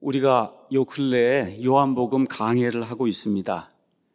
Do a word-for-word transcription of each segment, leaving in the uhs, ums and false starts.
우리가 요 근래에 요한복음 강해를 하고 있습니다.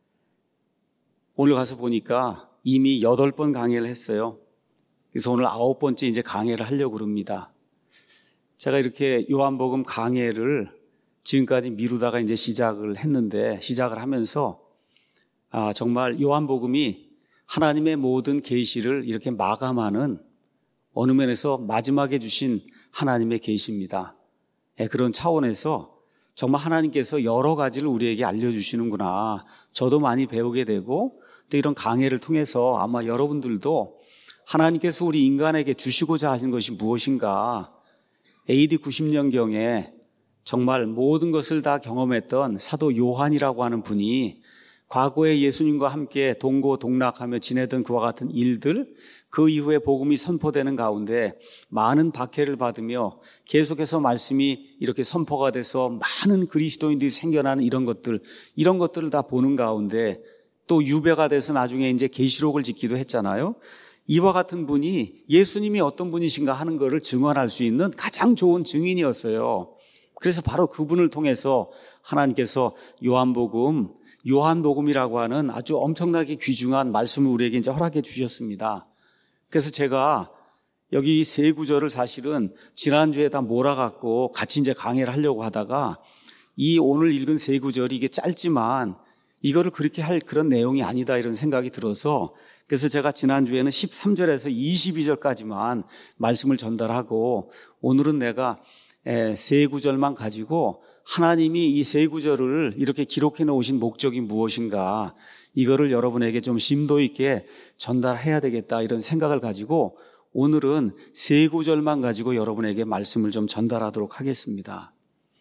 오늘 가서 보니까 이미 여덟 번 강해를 했어요. 그래서 오늘 아홉 번째 이제 강해를 하려고 그럽니다. 제가 이렇게 요한복음 강해를 지금까지 미루다가 이제 시작을 했는데, 시작을 하면서 아, 정말 요한복음이 하나님의 모든 계시를 이렇게 마감하는 어느 면에서 마지막에 주신 하나님의 계시입니다. 네, 그런 차원에서 정말 하나님께서 여러 가지를 우리에게 알려주시는구나. 저도 많이 배우게 되고, 또 이런 강해를 통해서 아마 여러분들도 하나님께서 우리 인간에게 주시고자 하신 것이 무엇인가, 에이디 구십 년경에 정말 모든 것을 다 경험했던 사도 요한이라고 하는 분이 과거에 예수님과 함께 동고동락하며 지내던 그와 같은 일들, 그 이후에 복음이 선포되는 가운데 많은 박해를 받으며 계속해서 말씀이 이렇게 선포가 돼서 많은 그리스도인들이 생겨나는 이런 것들, 이런 것들을 다 보는 가운데 또 유배가 돼서 나중에 이제 계시록을 짓기도 했잖아요. 이와 같은 분이 예수님이 어떤 분이신가 하는 것을 증언할 수 있는 가장 좋은 증인이었어요. 그래서 바로 그분을 통해서 하나님께서 요한복음, 요한복음이라고 하는 아주 엄청나게 귀중한 말씀을 우리에게 이제 허락해 주셨습니다. 그래서 제가 여기 세 구절을 사실은 지난주에 다 몰아갖고 같이 이제 강의를 하려고 하다가 이 오늘 읽은 세 구절이 이게 짧지만 이거를 그렇게 할 그런 내용이 아니다 이런 생각이 들어서, 그래서 제가 지난주에는 십삼 절에서 이십이 절까지만 말씀을 전달하고 오늘은 내가 세 구절만 가지고 하나님이 이 세 구절을 이렇게 기록해 놓으신 목적이 무엇인가, 이거를 여러분에게 좀 심도 있게 전달해야 되겠다 이런 생각을 가지고 오늘은 세 구절만 가지고 여러분에게 말씀을 좀 전달하도록 하겠습니다.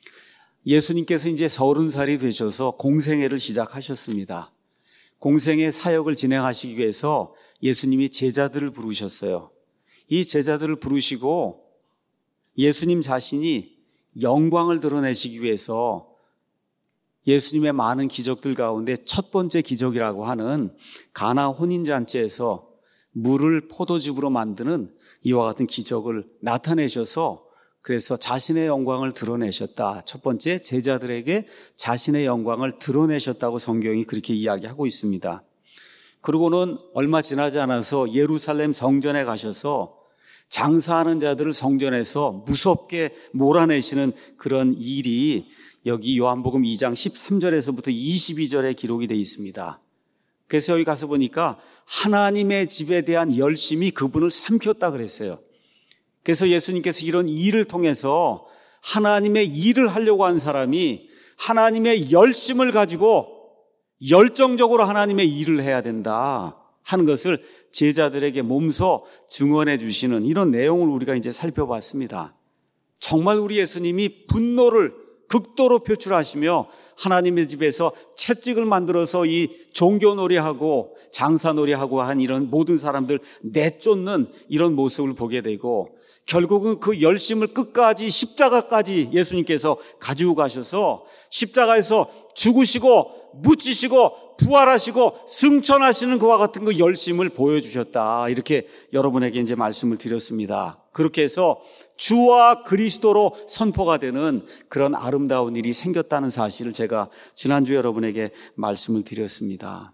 예수님께서 이제 서른 살이 되셔서 공생애를 시작하셨습니다. 공생애 사역을 진행하시기 위해서 예수님이 제자들을 부르셨어요. 이 제자들을 부르시고 예수님 자신이 영광을 드러내시기 위해서 예수님의 많은 기적들 가운데 첫 번째 기적이라고 하는 가나 혼인잔치에서 물을 포도즙으로 만드는 이와 같은 기적을 나타내셔서 그래서 자신의 영광을 드러내셨다. 첫 번째, 제자들에게 자신의 영광을 드러내셨다고 성경이 그렇게 이야기하고 있습니다. 그리고는 얼마 지나지 않아서 예루살렘 성전에 가셔서 장사하는 자들을 성전에서 무섭게 몰아내시는 그런 일이 여기 요한복음 이 장 십삼 절에서부터 이십이 절에 기록이 되어 있습니다. 그래서 여기 가서 보니까 하나님의 집에 대한 열심이 그분을 삼켰다 그랬어요. 그래서 예수님께서 이런 일을 통해서 하나님의 일을 하려고 한 사람이 하나님의 열심을 가지고 열정적으로 하나님의 일을 해야 된다 하는 것을 제자들에게 몸소 증언해 주시는 이런 내용을 우리가 이제 살펴봤습니다. 정말 우리 예수님이 분노를 극도로 표출하시며 하나님의 집에서 채찍을 만들어서 이 종교놀이하고 장사놀이하고 한 이런 모든 사람들 내쫓는 이런 모습을 보게 되고, 결국은 그 열심을 끝까지 십자가까지 예수님께서 가지고 가셔서 십자가에서 죽으시고 묻히시고 부활하시고 승천하시는 그와 같은 그 열심을 보여주셨다. 이렇게 여러분에게 이제 말씀을 드렸습니다. 그렇게 해서 주와 그리스도로 선포가 되는 그런 아름다운 일이 생겼다는 사실을 제가 지난주에 여러분에게 말씀을 드렸습니다.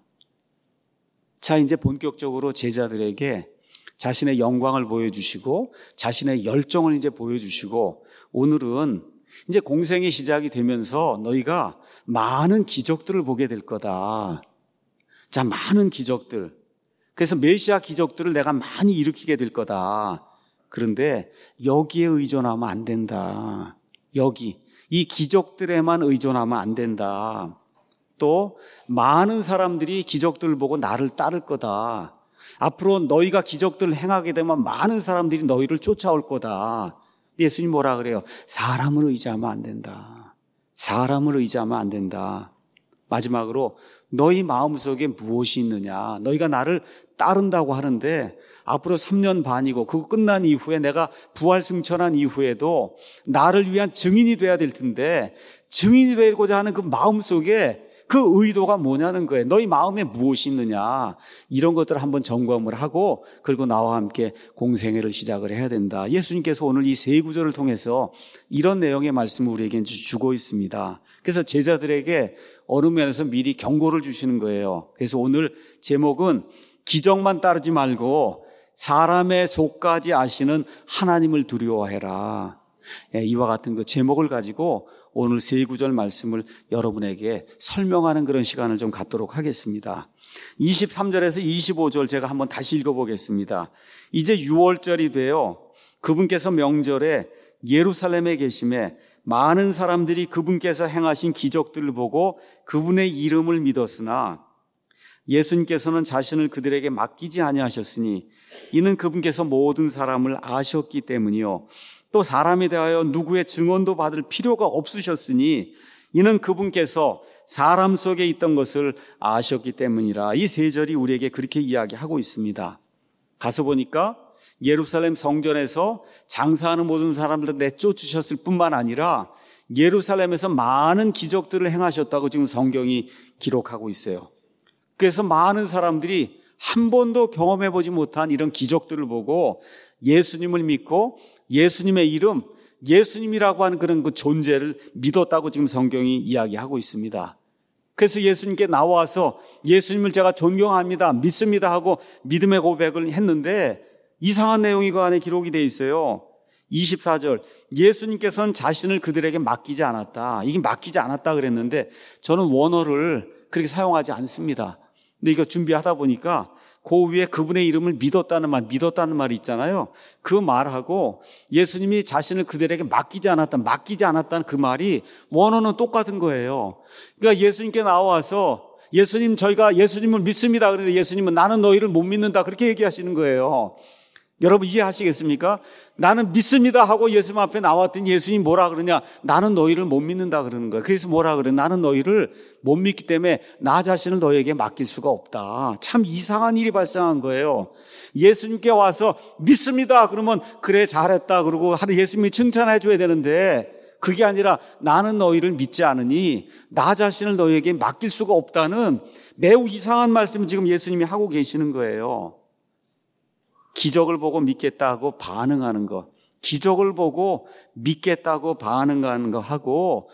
자, 이제 본격적으로 제자들에게 자신의 영광을 보여주시고 자신의 열정을 이제 보여주시고, 오늘은 이제 공생의 시작이 되면서 너희가 많은 기적들을 보게 될 거다. 자, 많은 기적들. 그래서 메시아 기적들을 내가 많이 일으키게 될 거다. 그런데 여기에 의존하면 안 된다. 여기, 이 기적들에만 의존하면 안 된다. 또 많은 사람들이 기적들을 보고 나를 따를 거다. 앞으로 너희가 기적들을 행하게 되면 많은 사람들이 너희를 쫓아올 거다. 예수님 뭐라 그래요? 사람을 의지하면 안 된다. 사람을 의지하면 안 된다. 마지막으로 너희 마음속에 무엇이 있느냐. 너희가 나를 따른다고 하는데 앞으로 삼 년 반이고 그거 끝난 이후에 내가 부활 승천한 이후에도 나를 위한 증인이 돼야 될 텐데, 증인이 되고자 하는 그 마음속에 그 의도가 뭐냐는 거예요. 너희 마음에 무엇이 있느냐. 이런 것들을 한번 점검을 하고 그리고 나와 함께 공생애를 시작을 해야 된다. 예수님께서 오늘 이 세 구절을 통해서 이런 내용의 말씀을 우리에게 주고 있습니다. 그래서 제자들에게 어느 면에서 미리 경고를 주시는 거예요. 그래서 오늘 제목은 기적만 따르지 말고 사람의 속까지 아시는 하나님을 두려워해라. 이와 같은 그 제목을 가지고 오늘 세 구절 말씀을 여러분에게 설명하는 그런 시간을 좀 갖도록 하겠습니다. 이십삼 절에서 이십오 절 제가 한번 다시 읽어보겠습니다. 이제 유월절이 되어 그분께서 명절에 예루살렘에 계심에 많은 사람들이 그분께서 행하신 기적들을 보고 그분의 이름을 믿었으나 예수님께서는 자신을 그들에게 맡기지 아니하셨으니 이는 그분께서 모든 사람을 아셨기 때문이요. 또 사람에 대하여 누구의 증언도 받을 필요가 없으셨으니 이는 그분께서 사람 속에 있던 것을 아셨기 때문이라. 이 세 절이 우리에게 그렇게 이야기하고 있습니다. 가서 보니까 예루살렘 성전에서 장사하는 모든 사람들을 내쫓으셨을 뿐만 아니라 예루살렘에서 많은 기적들을 행하셨다고 지금 성경이 기록하고 있어요. 그래서 많은 사람들이 한 번도 경험해보지 못한 이런 기적들을 보고 예수님을 믿고 예수님의 이름, 예수님이라고 하는 그런 그 존재를 믿었다고 지금 성경이 이야기하고 있습니다. 그래서 예수님께 나와서 예수님을 제가 존경합니다, 믿습니다 하고 믿음의 고백을 했는데 이상한 내용이 그 안에 기록이 되어 있어요. 이십사 절, 예수님께서는 자신을 그들에게 맡기지 않았다. 이게 맡기지 않았다 그랬는데 저는 원어를 그렇게 사용하지 않습니다. 근데 이거 준비하다 보니까 그 위에 그분의 이름을 믿었다는 말, 믿었다는 말이 있잖아요. 그 말하고 예수님이 자신을 그들에게 맡기지 않았다, 맡기지 않았다는 그 말이 원어는 똑같은 거예요. 그러니까 예수님께 나와서 예수님, 저희가 예수님을 믿습니다. 그런데 예수님은 나는 너희를 못 믿는다. 그렇게 얘기하시는 거예요. 여러분 이해하시겠습니까? 나는 믿습니다 하고 예수님 앞에 나왔더니 예수님이 뭐라 그러냐? 나는 너희를 못 믿는다 그러는 거예요. 그래서 뭐라 그래? 나는 너희를 못 믿기 때문에 나 자신을 너희에게 맡길 수가 없다. 참 이상한 일이 발생한 거예요. 예수님께 와서 믿습니다 그러면 그래 잘했다 그러고 예수님이 칭찬해 줘야 되는데 그게 아니라 나는 너희를 믿지 않으니 나 자신을 너희에게 맡길 수가 없다는 매우 이상한 말씀을 지금 예수님이 하고 계시는 거예요. 기적을 보고 믿겠다고 반응하는 것, 기적을 보고 믿겠다고 반응하는 거 하고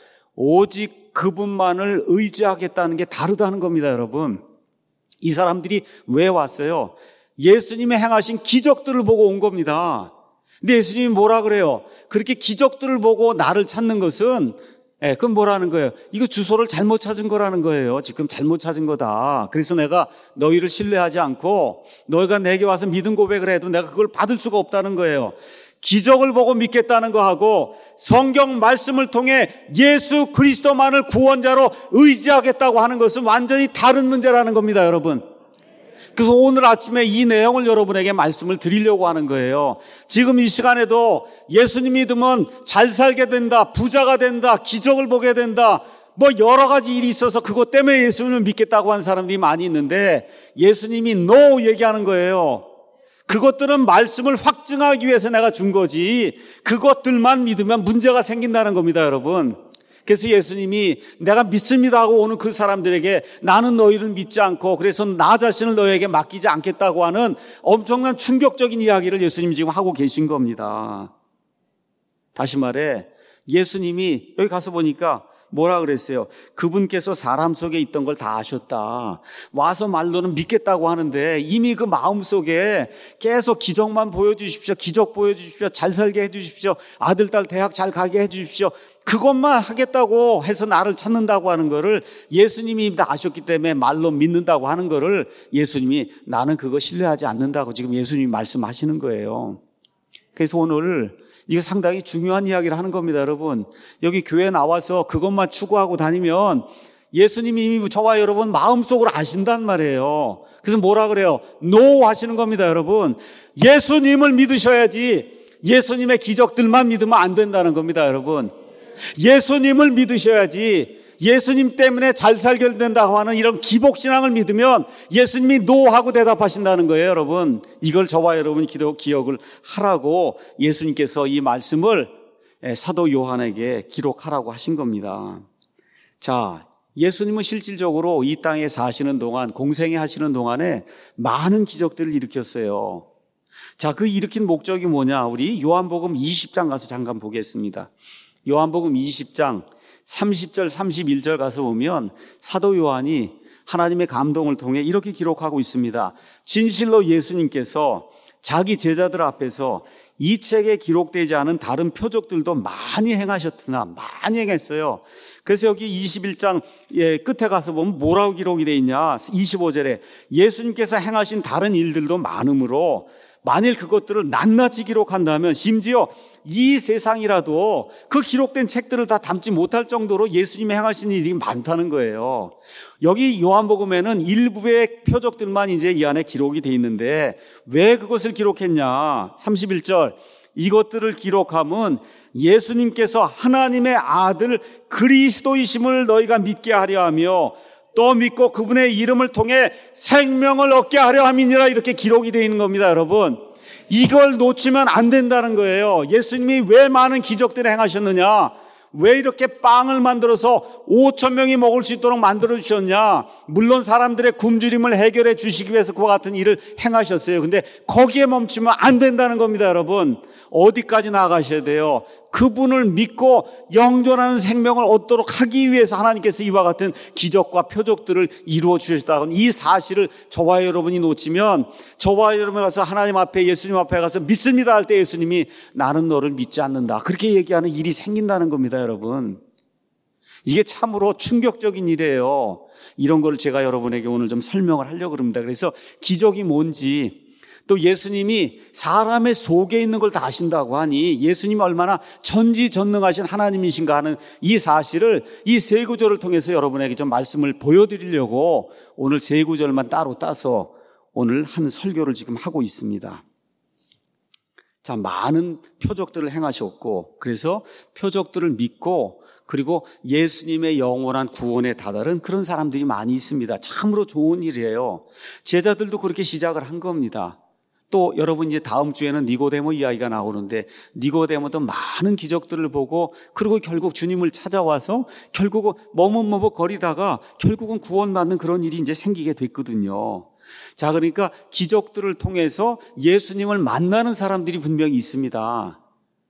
오직 그분만을 의지하겠다는 게 다르다는 겁니다, 여러분. 이 사람들이 왜 왔어요? 예수님의 행하신 기적들을 보고 온 겁니다. 근데 예수님이 뭐라 그래요? 그렇게 기적들을 보고 나를 찾는 것은 예, 그건 뭐라는 거예요? 이거 주소를 잘못 찾은 거라는 거예요. 지금 잘못 찾은 거다. 그래서 내가 너희를 신뢰하지 않고 너희가 내게 와서 믿음 고백을 해도 내가 그걸 받을 수가 없다는 거예요. 기적을 보고 믿겠다는 거하고 성경 말씀을 통해 예수 그리스도만을 구원자로 의지하겠다고 하는 것은 완전히 다른 문제라는 겁니다, 여러분. 그래서 오늘 아침에 이 내용을 여러분에게 말씀을 드리려고 하는 거예요. 지금 이 시간에도 예수님 믿으면 잘 살게 된다, 부자가 된다, 기적을 보게 된다, 뭐 여러 가지 일이 있어서 그것 때문에 예수님을 믿겠다고 하는 사람들이 많이 있는데 예수님이 no 얘기하는 거예요. 그것들은 말씀을 확증하기 위해서 내가 준 거지 그것들만 믿으면 문제가 생긴다는 겁니다, 여러분. 그래서 예수님이 내가 믿습니다 하고 오는 그 사람들에게 나는 너희를 믿지 않고 그래서 나 자신을 너희에게 맡기지 않겠다고 하는 엄청난 충격적인 이야기를 예수님이 지금 하고 계신 겁니다. 다시 말해 예수님이 여기 가서 보니까 뭐라 그랬어요? 그분께서 사람 속에 있던 걸 다 아셨다. 와서 말로는 믿겠다고 하는데 이미 그 마음속에 계속 기적만 보여주십시오. 기적 보여주십시오. 잘 살게 해주십시오. 아들, 딸 대학 잘 가게 해주십시오. 그것만 하겠다고 해서 나를 찾는다고 하는 거를 예수님이 다 아셨기 때문에 말로 믿는다고 하는 거를 예수님이 나는 그거 신뢰하지 않는다고 지금 예수님이 말씀하시는 거예요. 그래서 오늘 이거 상당히 중요한 이야기를 하는 겁니다, 여러분. 여기 교회 나와서 그것만 추구하고 다니면 예수님이 이미 저와 여러분 마음속으로 아신단 말이에요. 그래서 뭐라 그래요? 노 하시는 겁니다, 여러분. 예수님을 믿으셔야지 예수님의 기적들만 믿으면 안 된다는 겁니다, 여러분. 예수님을 믿으셔야지 예수님 때문에 잘 살게 된다고 하는 이런 기복신앙을 믿으면 예수님이 노하고 대답하신다는 거예요, 여러분. 이걸 저와 여러분이 기도, 기억을 하라고 예수님께서 이 말씀을 사도 요한에게 기록하라고 하신 겁니다. 자, 예수님은 실질적으로 이 땅에 사시는 동안, 공생애 하시는 동안에 많은 기적들을 일으켰어요. 자, 그 일으킨 목적이 뭐냐? 우리 요한복음 이십 장 가서 잠깐 보겠습니다. 요한복음 이십 장 삼십 절 삼십일 절 가서 보면 사도 요한이 하나님의 감동을 통해 이렇게 기록하고 있습니다. 진실로 예수님께서 자기 제자들 앞에서 이 책에 기록되지 않은 다른 표적들도 많이 행하셨으나 많이 행했어요. 그래서 여기 이십일 장 끝에 가서 보면 뭐라고 기록이 되어 있냐? 이십오 절에 예수님께서 행하신 다른 일들도 많으므로 만일 그것들을 낱낱이 기록한다면 심지어 이 세상이라도 그 기록된 책들을 다 담지 못할 정도로 예수님이 행하신 일이 많다는 거예요. 여기 요한복음에는 일부의 표적들만 이제 이 안에 기록이 돼 있는데 왜 그것을 기록했냐? 삼십일 절 이것들을 기록함은 예수님께서 하나님의 아들 그리스도이심을 너희가 믿게 하려 하며 또 믿고 그분의 이름을 통해 생명을 얻게 하려 함이니라 이렇게 기록이 되어 있는 겁니다, 여러분. 이걸 놓치면 안 된다는 거예요. 예수님이 왜 많은 기적들을 행하셨느냐? 왜 이렇게 빵을 만들어서 오천 명이 먹을 수 있도록 만들어 주셨냐? 물론 사람들의 굶주림을 해결해 주시기 위해서 그와 같은 일을 행하셨어요. 근데 거기에 멈추면 안 된다는 겁니다, 여러분. 어디까지 나아가셔야 돼요? 그분을 믿고 영존하는 생명을 얻도록 하기 위해서 하나님께서 이와 같은 기적과 표적들을 이루어 주셨다는 이 사실을 저와 여러분이 놓치면 저와 여러분이 가서 하나님 앞에 예수님 앞에 가서 믿습니다 할 때 예수님이 나는 너를 믿지 않는다 그렇게 얘기하는 일이 생긴다는 겁니다, 여러분. 이게 참으로 충격적인 일이에요. 이런 걸 제가 여러분에게 오늘 좀 설명을 하려고 합니다. 그래서 기적이 뭔지 또 예수님이 사람의 속에 있는 걸 다 아신다고 하니 예수님이 얼마나 전지전능하신 하나님이신가 하는 이 사실을 이 세 구절을 통해서 여러분에게 좀 말씀을 보여드리려고 오늘 세 구절만 따로 따서 오늘 한 설교를 지금 하고 있습니다. 자, 많은 표적들을 행하셨고 그래서 표적들을 믿고 그리고 예수님의 영원한 구원에 다다른 그런 사람들이 많이 있습니다. 참으로 좋은 일이에요. 제자들도 그렇게 시작을 한 겁니다. 또 여러분 이제 다음 주에는 니고데모 이야기가 나오는데 니고데모도 많은 기적들을 보고 그리고 결국 주님을 찾아와서 결국은 머뭇머뭇 거리다가 결국은 구원받는 그런 일이 이제 생기게 됐거든요. 자, 그러니까 기적들을 통해서 예수님을 만나는 사람들이 분명히 있습니다.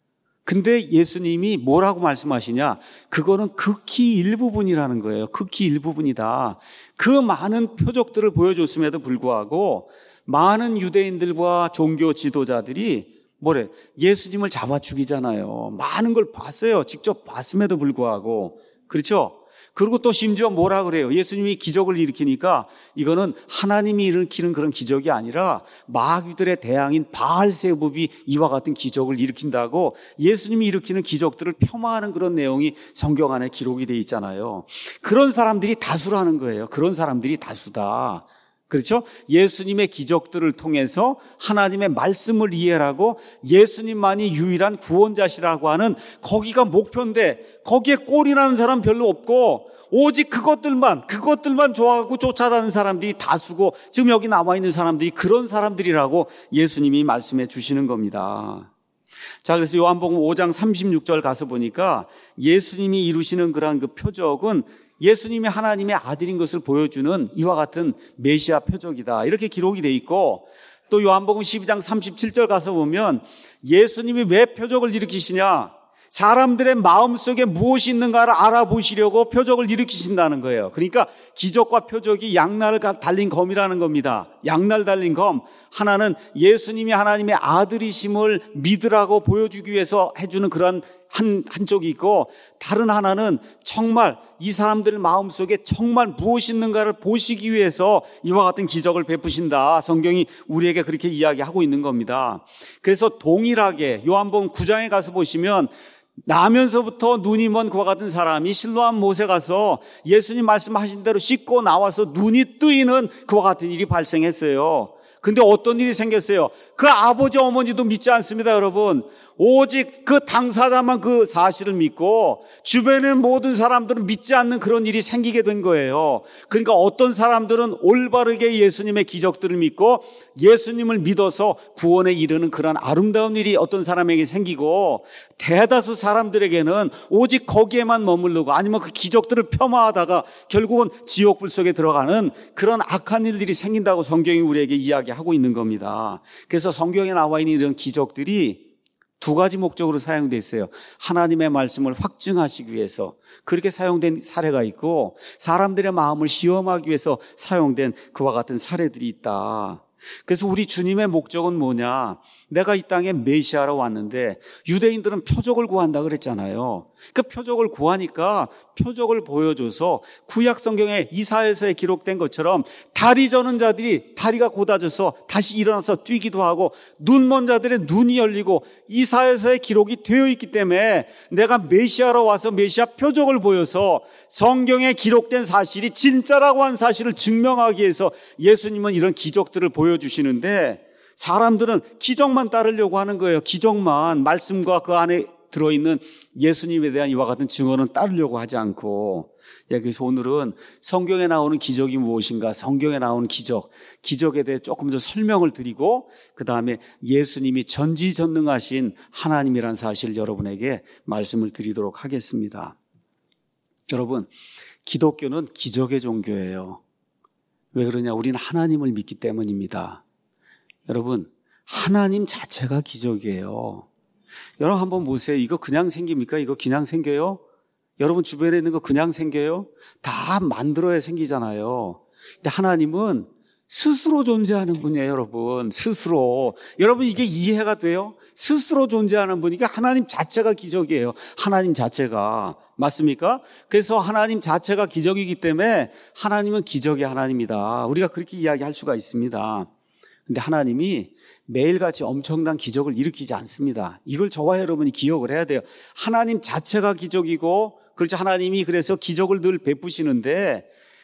근데 예수님이 뭐라고 말씀하시냐? 그거는 극히 일부분이라는 거예요. 극히 일부분이다. 그 많은 표적들을 보여줬음에도 불구하고 많은 유대인들과 종교 지도자들이 뭐래? 예수님을 잡아 죽이잖아요. 많은 걸 봤어요. 직접 봤음에도 불구하고. 그렇죠? 그리고 또 심지어 뭐라 그래요? 예수님이 기적을 일으키니까 이거는 하나님이 일으키는 그런 기적이 아니라 마귀들의 대항인 바알세불이 이와 같은 기적을 일으킨다고 예수님이 일으키는 기적들을 폄하하는 그런 내용이 성경 안에 기록이 돼 있잖아요. 그런 사람들이 다수라는 거예요. 그런 사람들이 다수다. 그렇죠? 예수님의 기적들을 통해서 하나님의 말씀을 이해하고 예수님만이 유일한 구원자시라고 하는 거기가 목표인데 거기에 꼴이 나는 사람 별로 없고 오직 그것들만 그것들만 좋아하고 쫓아다니는 사람들이 다수고 지금 여기 나와 있는 사람들이 그런 사람들이라고 예수님이 말씀해 주시는 겁니다. 자, 그래서 요한복음 오 장 삼십육 절 가서 보니까 예수님이 이루시는 그러한 그 표적은 예수님이 하나님의 아들인 것을 보여주는 이와 같은 메시아 표적이다. 이렇게 기록이 돼 있고 또 요한복음 십이 장 삼십칠 절 가서 보면 예수님이 왜 표적을 일으키시냐? 사람들의 마음속에 무엇이 있는가를 알아보시려고 표적을 일으키신다는 거예요. 그러니까 기적과 표적이 양날을 달린 검이라는 겁니다. 양날 달린 검. 하나는 예수님이 하나님의 아들이심을 믿으라고 보여주기 위해서 해주는 그런 한, 한쪽이 있고 다른 하나는 정말 이 사람들 마음속에 정말 무엇이 있는가를 보시기 위해서 이와 같은 기적을 베푸신다. 성경이 우리에게 그렇게 이야기하고 있는 겁니다. 그래서 동일하게 요한복음 구 장에 가서 보시면 나면서부터 눈이 먼 그와 같은 사람이 실로암 못에 가서 예수님 말씀하신 대로 씻고 나와서 눈이 뜨이는 그와 같은 일이 발생했어요. 근데 어떤 일이 생겼어요? 그 아버지 어머니도 믿지 않습니다, 여러분. 오직 그 당사자만 그 사실을 믿고 주변의 모든 사람들은 믿지 않는 그런 일이 생기게 된 거예요. 그러니까 어떤 사람들은 올바르게 예수님의 기적들을 믿고 예수님을 믿어서 구원에 이르는 그런 아름다운 일이 어떤 사람에게 생기고, 대다수 사람들에게는 오직 거기에만 머무르고 아니면 그 기적들을 폄하하다가 결국은 지옥불 속에 들어가는 그런 악한 일들이 생긴다고 성경이 우리에게 이야기하고 있는 겁니다. 그래서 성경에 나와 있는 이런 기적들이 두 가지 목적으로 사용되어 있어요. 하나님의 말씀을 확증하시기 위해서 그렇게 사용된 사례가 있고, 사람들의 마음을 시험하기 위해서 사용된 그와 같은 사례들이 있다. 그래서 우리 주님의 목적은 뭐냐? 내가 이 땅에 메시아로 왔는데 유대인들은 표적을 구한다 그랬잖아요. 그 표적을 구하니까 표적을 보여줘서 구약 성경에 이사야서에 기록된 것처럼 다리 저는 자들이 다리가 곧아져서 다시 일어나서 뛰기도 하고, 눈 먼 자들의 눈이 열리고, 이사야서에 기록이 되어 있기 때문에 내가 메시아로 와서 메시아 표적을 보여서 성경에 기록된 사실이 진짜라고 한 사실을 증명하기 위해서 예수님은 이런 기적들을 보여주시는데, 사람들은 기적만 따르려고 하는 거예요. 기적만, 말씀과 그 안에 들어있는 예수님에 대한 이와 같은 증언은 따르려고 하지 않고. 예, 그래서 오늘은 성경에 나오는 기적이 무엇인가, 성경에 나오는 기적, 기적에 대해 조금 더 설명을 드리고, 그 다음에 예수님이 전지전능하신 하나님이란 사실을 여러분에게 말씀을 드리도록 하겠습니다. 여러분, 기독교는 기적의 종교예요. 왜 그러냐? 우리는 하나님을 믿기 때문입니다. 여러분, 하나님 자체가 기적이에요. 여러분 한번 보세요. 이거 그냥 생깁니까? 이거 그냥 생겨요? 여러분 주변에 있는 거 그냥 생겨요? 다 만들어야 생기잖아요. 근데 하나님은 스스로 존재하는 분이에요, 여러분. 스스로. 여러분 이게 이해가 돼요? 스스로 존재하는 분이니까 하나님 자체가 기적이에요. 하나님 자체가. 맞습니까? 그래서 하나님 자체가 기적이기 때문에 하나님은 기적의 하나님이다. 우리가 그렇게 이야기할 수가 있습니다. 근데 하나님이 매일같이 엄청난 기적을 일으키지 않습니다. 이걸 저와 여러분이 기억을 해야 돼요. 하나님 자체가 기적이고, 그렇죠. 하나님이 그래서 기적을 늘 베푸시는데,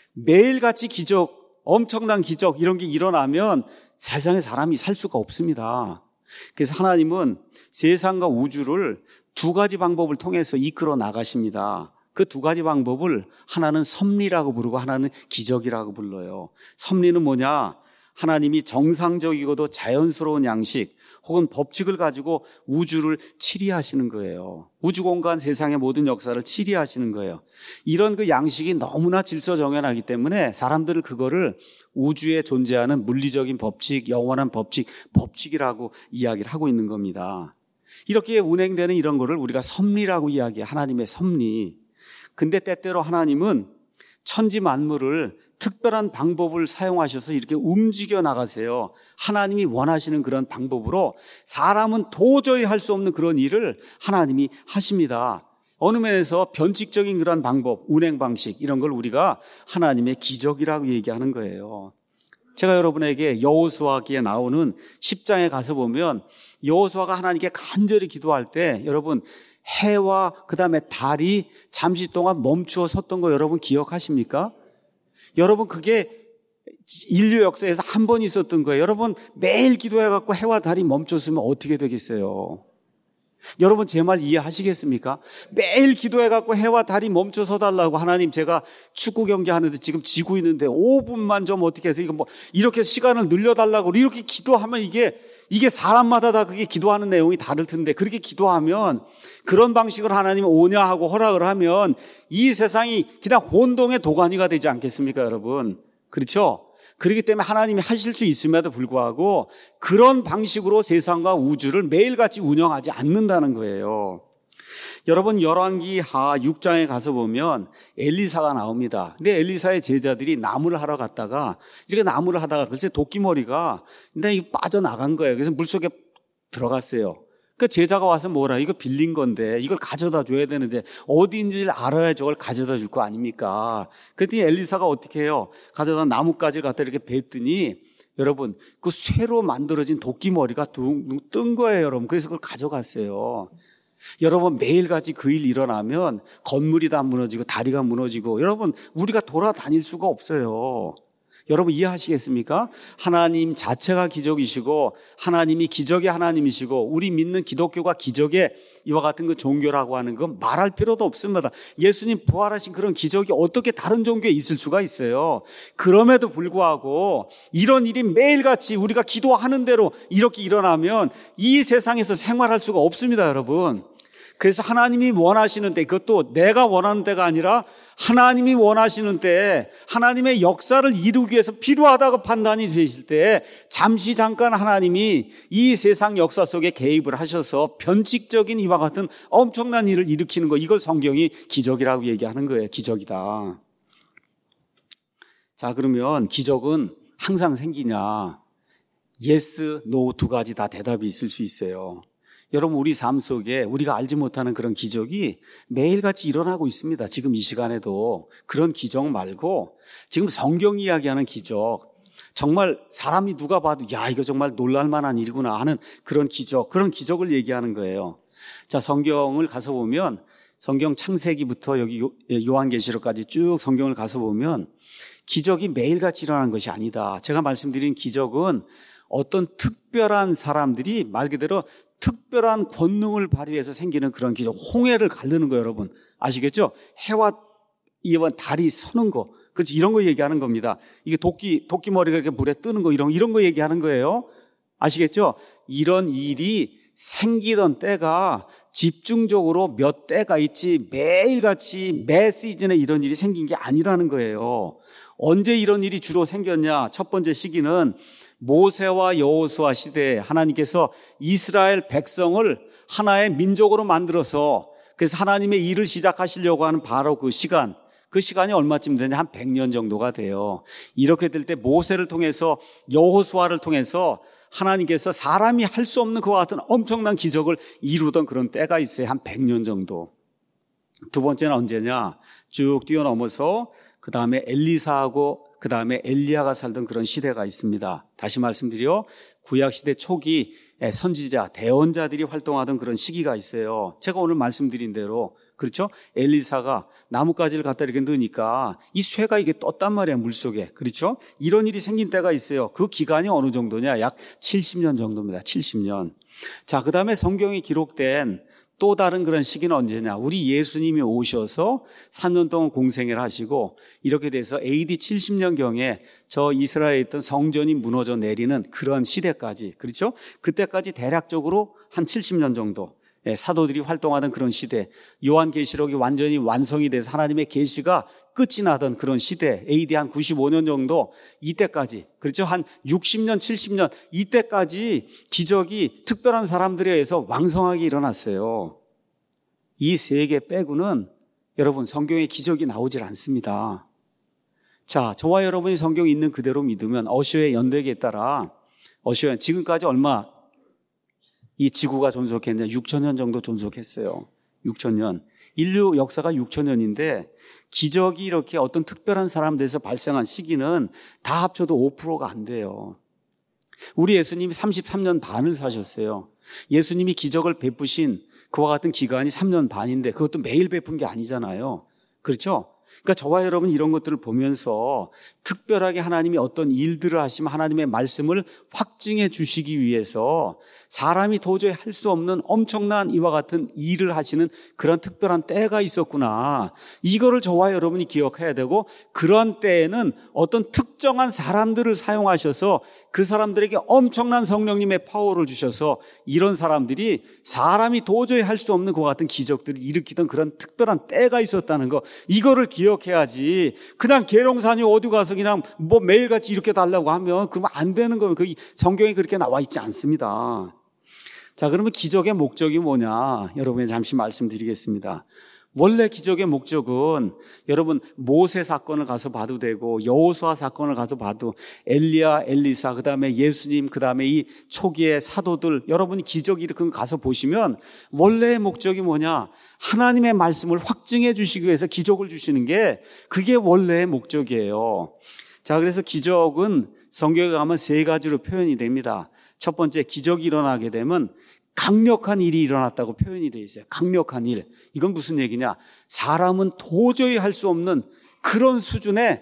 매일같이 기적, 엄청난 기적 이런 게 일어나면 세상에 사람이 살 수가 없습니다. 그래서 하나님은 세상과 우주를 두 가지 방법을 통해서 이끌어 나가십니다. 그 두 가지 방법을 하나는 섭리라고 부르고 하나는 기적이라고 불러요. 섭리는 뭐냐? 하나님이 정상적이고도 자연스러운 양식 혹은 법칙을 가지고 우주를 치리하시는 거예요. 우주 공간 세상의 모든 역사를 치리하시는 거예요. 이런 그 양식이 너무나 질서정연하기 때문에 사람들은 그거를 우주에 존재하는 물리적인 법칙, 영원한 법칙, 법칙이라고 이야기를 하고 있는 겁니다. 이렇게 운행되는 이런 거를 우리가 섭리라고 이야기해요. 하나님의 섭리. 근데 때때로 하나님은 천지 만물을 특별한 방법을 사용하셔서 이렇게 움직여 나가세요. 하나님이 원하시는 그런 방법으로 사람은 도저히 할 수 없는 그런 일을 하나님이 하십니다. 어느 면에서 변칙적인 그런 방법, 운행 방식 이런 걸 우리가 하나님의 기적이라고 얘기하는 거예요. 제가 여러분에게 여호수아기에 나오는 십 장에 가서 보면 여호수아가 하나님께 간절히 기도할 때 여러분 해와 그 다음에 달이 잠시 동안 멈추어 섰던 거 여러분 기억하십니까? 여러분 그게 인류 역사에서 한 번 있었던 거예요. 여러분 매일 기도해갖고 해와 달이 멈췄으면 어떻게 되겠어요? 여러분 제 말 이해하시겠습니까? 매일 기도해갖고 해와 달이 멈춰서 달라고, 하나님 제가 축구 경기 하는데 지금 지고 있는데 오 분만 좀 어떻게 해서 이거 뭐 이렇게 시간을 늘려달라고 이렇게 기도하면 이게 이게 사람마다 다 그게 기도하는 내용이 다를 텐데, 그렇게 기도하면 그런 방식으로 하나님이 오냐 하고 허락을 하면 이 세상이 그냥 혼동의 도가니가 되지 않겠습니까, 여러분? 그렇죠? 그렇기 때문에 하나님이 하실 수 있음에도 불구하고 그런 방식으로 세상과 우주를 매일같이 운영하지 않는다는 거예요. 여러분 열왕기하 육 장에 가서 보면 엘리사가 나옵니다. 근데 엘리사의 제자들이 나무를 하러 갔다가 이렇게 나무를 하다가 글쎄 도끼머리가 근데 이거 빠져나간 거예요. 그래서 물속에 들어갔어요. 그 제자가 와서 뭐라, 이거 빌린 건데 이걸 가져다 줘야 되는데 어디인지를 알아야 저걸 가져다 줄 거 아닙니까? 그랬더니 엘리사가 어떻게 해요? 가져다 나뭇가지를 갖다 이렇게 뱉더니 여러분 그 쇠로 만들어진 도끼머리가 둥둥 뜬 거예요, 여러분. 그래서 그걸 가져갔어요. 여러분 매일같이 그 일 일어나면 건물이 다 무너지고 다리가 무너지고 여러분 우리가 돌아다닐 수가 없어요. 여러분 이해하시겠습니까? 하나님 자체가 기적이시고 하나님이 기적의 하나님이시고 우리 믿는 기독교가 기적의 이와 같은 그 종교라고 하는 건 말할 필요도 없습니다. 예수님 부활하신 그런 기적이 어떻게 다른 종교에 있을 수가 있어요. 그럼에도 불구하고 이런 일이 매일같이 우리가 기도하는 대로 이렇게 일어나면 이 세상에서 생활할 수가 없습니다, 여러분. 그래서 하나님이 원하시는 때, 그것도 내가 원하는 때가 아니라 하나님이 원하시는 때, 하나님의 역사를 이루기 위해서 필요하다고 판단이 되실 때 잠시 잠깐 하나님이 이 세상 역사 속에 개입을 하셔서 변칙적인 이와 같은 엄청난 일을 일으키는 거, 이걸 성경이 기적이라고 얘기하는 거예요. 기적이다. 자, 그러면 기적은 항상 생기냐? 예스, 노 두 가지 다 대답이 있을 수 있어요. 여러분 우리 삶 속에 우리가 알지 못하는 그런 기적이 매일같이 일어나고 있습니다. 지금 이 시간에도 그런 기적 말고 지금 성경 이야기하는 기적, 정말 사람이 누가 봐도 야 이거 정말 놀랄만한 일이구나 하는 그런 기적, 그런 기적을 얘기하는 거예요. 자, 성경을 가서 보면 성경 창세기부터 여기 요한계시록까지 쭉 성경을 가서 보면 기적이 매일같이 일어나는 것이 아니다. 제가 말씀드린 기적은 어떤 특별한 사람들이 말 그대로 특별한 권능을 발휘해서 생기는 그런 기적, 홍해를 가르는 거 여러분 아시겠죠? 해와 이와 달이 서는 거, 그렇죠? 이런 거 얘기하는 겁니다. 이게 도끼 도끼 머리가 이렇게 물에 뜨는 거, 이런 이런 거 얘기하는 거예요. 아시겠죠? 이런 일이 생기던 때가 집중적으로 몇 때가 있지 매일같이 매 시즌에 이런 일이 생긴 게 아니라는 거예요. 언제 이런 일이 주로 생겼냐? 첫 번째 시기는 모세와 여호수아 시대에 하나님께서 이스라엘 백성을 하나의 민족으로 만들어서 그래서 하나님의 일을 시작하시려고 하는 바로 그 시간, 그 시간이 얼마쯤 되냐? 한 백 년 정도가 돼요. 이렇게 될 때 모세를 통해서 여호수아를 통해서 하나님께서 사람이 할 수 없는 그와 같은 엄청난 기적을 이루던 그런 때가 있어요. 한 백 년 정도. 두 번째는 언제냐? 쭉 뛰어넘어서 그 다음에 엘리사하고 그 다음에 엘리야가 살던 그런 시대가 있습니다. 다시 말씀드려 구약시대 초기 선지자, 대언자들이 활동하던 그런 시기가 있어요. 제가 오늘 말씀드린 대로 그렇죠? 엘리사가 나뭇가지를 갖다 이렇게 넣으니까 이 쇠가 이게 떴단 말이야, 물속에. 그렇죠? 이런 일이 생긴 때가 있어요. 그 기간이 어느 정도냐? 약 칠십 년 정도입니다. 칠십 년. 자, 그 다음에 성경에 기록된 또 다른 그런 시기는 언제냐? 우리 예수님이 오셔서 삼 년 동안 공생애를 하시고 이렇게 돼서 에이디 칠십 년경에 저 이스라엘에 있던 성전이 무너져 내리는 그런 시대까지, 그렇죠? 그때까지 대략적으로 한 칠십 년 정도 사도들이 활동하던 그런 시대, 요한계시록이 완전히 완성이 돼서 하나님의 계시가 끝이 나던 그런 시대, 에이디 한 구십오 년 정도, 이때까지, 그렇죠? 한 육십 년, 칠십 년 이때까지 기적이 특별한 사람들에 의해서 왕성하게 일어났어요. 이 세 개 빼고는 여러분 성경에 기적이 나오질 않습니다. 자, 저와 여러분이 성경 있는 그대로 믿으면 어셔의 연대기에 따라 어셔 지금까지 얼마 이 지구가 존속했냐? 육천 년 정도 존속했어요. 육천 년. 인류 역사가 육천 년인데 기적이 이렇게 어떤 특별한 사람들에서 발생한 시기는 다 합쳐도 오 퍼센트가 안 돼요. 우리 예수님이 삼십삼 년 반을 사셨어요. 예수님이 기적을 베푸신 그와 같은 기간이 삼 년 반인데 그것도 매일 베푼 게 아니잖아요. 그렇죠? 그러니까 저와 여러분 이런 것들을 보면서 특별하게 하나님이 어떤 일들을 하시면 하나님의 말씀을 확증해 주시기 위해서 사람이 도저히 할 수 없는 엄청난 이와 같은 일을 하시는 그런 특별한 때가 있었구나. 이거를 저와 여러분이 기억해야 되고 그런 때에는 어떤 특정한 사람들을 사용하셔서 그 사람들에게 엄청난 성령님의 파워를 주셔서 이런 사람들이 사람이 도저히 할 수 없는 그와 같은 기적들을 일으키던 그런 특별한 때가 있었다는 거, 이거를 기억해야지. 그냥 계룡산이 어디 가서 그냥 뭐 매일같이 이렇게 달라고 하면 그러면 안 되는 거예요. 그 성경에 그렇게 나와 있지 않습니다. 자, 그러면 기적의 목적이 뭐냐? 여러분에 잠시 말씀드리겠습니다. 원래 기적의 목적은 여러분 모세 사건을 가서 봐도 되고 여호수아 사건을 가서 봐도 엘리야, 엘리사, 그 다음에 예수님, 그 다음에 이 초기의 사도들, 여러분이 기적 일으킨 거 가서 보시면 원래의 목적이 뭐냐? 하나님의 말씀을 확증해 주시기 위해서 기적을 주시는 게 그게 원래의 목적이에요. 자, 그래서 기적은 성경에 가면 세 가지로 표현이 됩니다. 첫 번째, 기적이 일어나게 되면 강력한 일이 일어났다고 표현이 되어 있어요. 강력한 일. 이건 무슨 얘기냐? 사람은 도저히 할 수 없는 그런 수준의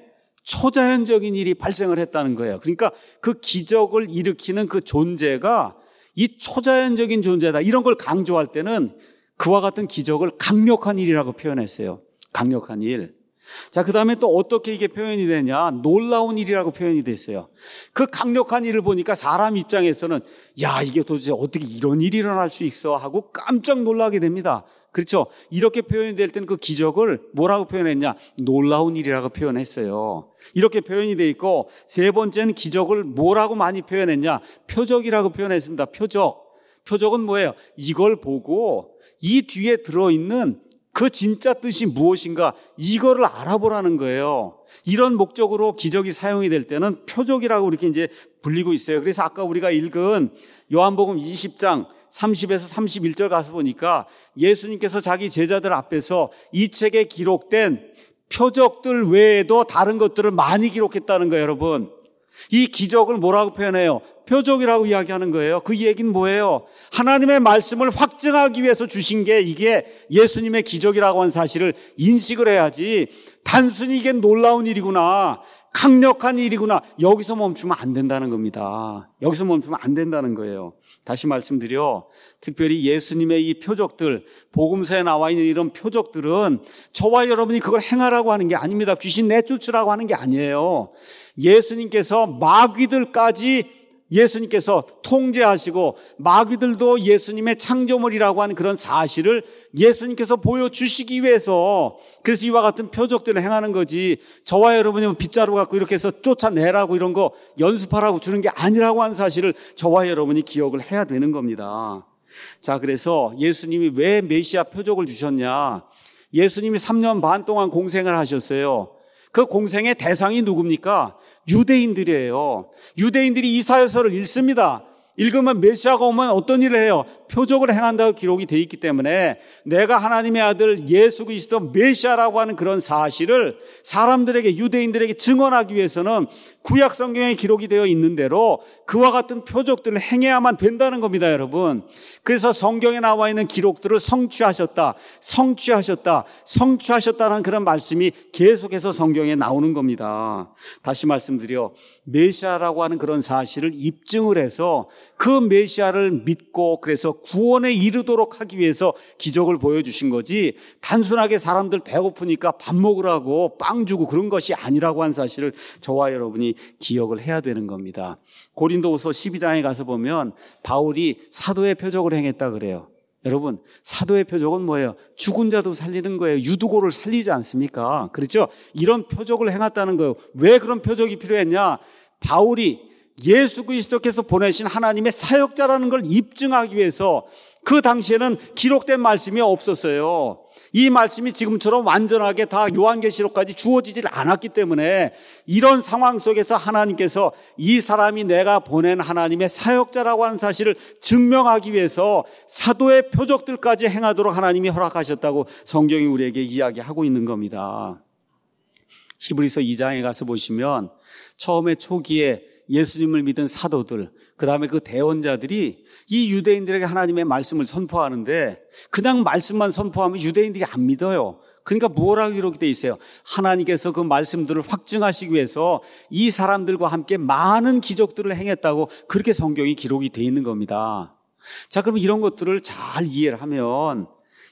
초자연적인 일이 발생을 했다는 거예요. 그러니까 그 기적을 일으키는 그 존재가 이 초자연적인 존재다. 이런 걸 강조할 때는 그와 같은 기적을 강력한 일이라고 표현했어요. 강력한 일. 자, 그 다음에 또 어떻게 이게 표현이 되냐? 놀라운 일이라고 표현이 됐어요. 그 강력한 일을 보니까 사람 입장에서는 야, 이게 도대체 어떻게 이런 일이 일어날 수 있어? 하고 깜짝 놀라게 됩니다. 그렇죠? 이렇게 표현이 될 때는 그 기적을 뭐라고 표현했냐? 놀라운 일이라고 표현했어요. 이렇게 표현이 돼 있고, 세 번째는 기적을 뭐라고 많이 표현했냐? 표적이라고 표현했습니다. 표적. 표적은 뭐예요? 이걸 보고 이 뒤에 들어있는 그 진짜 뜻이 무엇인가 이거를 알아보라는 거예요. 이런 목적으로 기적이 사용이 될 때는 표적이라고 이렇게 이제 불리고 있어요. 그래서 아까 우리가 읽은 요한복음 이십 장 삼십에서 삼십일 절 가서 보니까 예수님께서 자기 제자들 앞에서 이 책에 기록된 표적들 외에도 다른 것들을 많이 기록했다는 거예요, 여러분. 이 기적을 뭐라고 표현해요? 표적이라고 이야기하는 거예요. 그 얘기는 뭐예요? 하나님의 말씀을 확증하기 위해서 주신 게 이게 예수님의 기적이라고 하는 사실을 인식을 해야지, 단순히 이게 놀라운 일이구나, 강력한 일이구나, 여기서 멈추면 안 된다는 겁니다. 여기서 멈추면 안 된다는 거예요. 다시 말씀드려, 특별히 예수님의 이 표적들, 복음서에 나와 있는 이런 표적들은 저와 여러분이 그걸 행하라고 하는 게 아닙니다. 귀신 내쫓으라고 하는 게 아니에요. 예수님께서 마귀들까지 예수님께서 통제하시고 마귀들도 예수님의 창조물이라고 하는 그런 사실을 예수님께서 보여주시기 위해서, 그래서 이와 같은 표적들을 행하는 거지, 저와 여러분이 빗자루 갖고 이렇게 해서 쫓아내라고 이런 거 연습하라고 주는 게 아니라고 하는 사실을 저와 여러분이 기억을 해야 되는 겁니다. 자, 그래서 예수님이 왜 메시아 표적을 주셨냐? 예수님이 삼 년 반 동안 공생을 하셨어요. 그 공생의 대상이 누굽니까? 유대인들이에요. 유대인들이 이사야서를 읽습니다. 읽으면 메시아가 오면 어떤 일을 해요? 표적을 행한다고 기록이 되어 있기 때문에 내가 하나님의 아들 예수 그리스도 메시아라고 하는 그런 사실을 사람들에게, 유대인들에게 증언하기 위해서는 구약 성경에 기록이 되어 있는 대로 그와 같은 표적들을 행해야만 된다는 겁니다, 여러분. 그래서 성경에 나와 있는 기록들을 성취하셨다, 성취하셨다, 성취하셨다는 그런 말씀이 계속해서 성경에 나오는 겁니다. 다시 말씀드려, 메시아라고 하는 그런 사실을 입증을 해서 그 메시아를 믿고 그래서 구원에 이르도록 하기 위해서 기적을 보여주신 거지, 단순하게 사람들 배고프니까 밥 먹으라고 빵 주고 그런 것이 아니라고 하는 사실을 저와 여러분이 기억을 해야 되는 겁니다. 고린도후서 십이 장에 가서 보면 바울이 사도의 표적을 행했다 그래요. 여러분, 사도의 표적은 뭐예요? 죽은 자도 살리는 거예요. 유두고를 살리지 않습니까? 그렇죠? 이런 표적을 행했다는 거예요. 왜 그런 표적이 필요했냐? 바울이 예수 그리스도께서 보내신 하나님의 사역자라는 걸 입증하기 위해서, 그 당시에는 기록된 말씀이 없었어요. 이 말씀이 지금처럼 완전하게 다 요한계시록까지 주어지질 않았기 때문에 이런 상황 속에서 하나님께서 이 사람이 내가 보낸 하나님의 사역자라고 하는 사실을 증명하기 위해서 사도의 표적들까지 행하도록 하나님이 허락하셨다고 성경이 우리에게 이야기하고 있는 겁니다. 히브리서 이 장에 가서 보시면 처음에 초기에 예수님을 믿은 사도들, 그 다음에 그 대언자들이 이 유대인들에게 하나님의 말씀을 선포하는데 그냥 말씀만 선포하면 유대인들이 안 믿어요. 그러니까 뭐라고 이렇게 돼 있어요? 하나님께서 그 말씀들을 확증하시기 위해서 이 사람들과 함께 많은 기적들을 행했다고 그렇게 성경이 기록이 돼 있는 겁니다. 자, 그럼 이런 것들을 잘 이해를 하면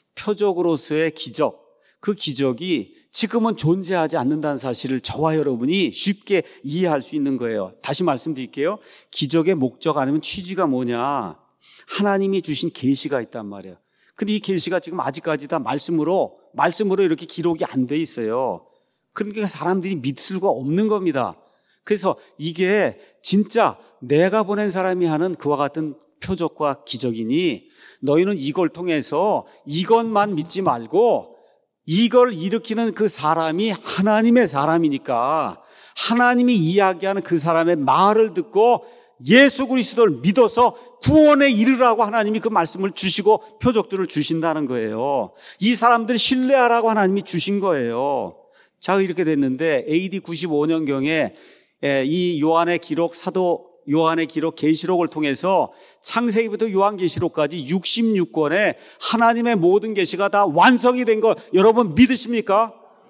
표적으로서의 기적, 그 기적이 지금은 존재하지 않는다는 사실을 저와 여러분이 쉽게 이해할 수 있는 거예요. 다시 말씀드릴게요. 기적의 목적 아니면 취지가 뭐냐? 하나님이 주신 계시가 있단 말이에요. 근데 이 계시가 지금 아직까지 다 말씀으로 말씀으로 이렇게 기록이 안 돼 있어요. 그러니까 사람들이 믿을 수가 없는 겁니다. 그래서 이게 진짜 내가 보낸 사람이 하는 그와 같은 표적과 기적이니 너희는 이걸 통해서 이것만 믿지 말고 이걸 일으키는 그 사람이 하나님의 사람이니까 하나님이 이야기하는 그 사람의 말을 듣고 예수 그리스도를 믿어서 구원에 이르라고 하나님이 그 말씀을 주시고 표적들을 주신다는 거예요. 이 사람들을 신뢰하라고 하나님이 주신 거예요. 자, 이렇게 됐는데 에이디 구십오 년경에 이 요한의 기록, 사도 요한의 기록 계시록을 통해서 창세기부터 요한계시록까지 육십육 권의 하나님의 모든 계시가 다 완성이 된 거 여러분 믿으십니까?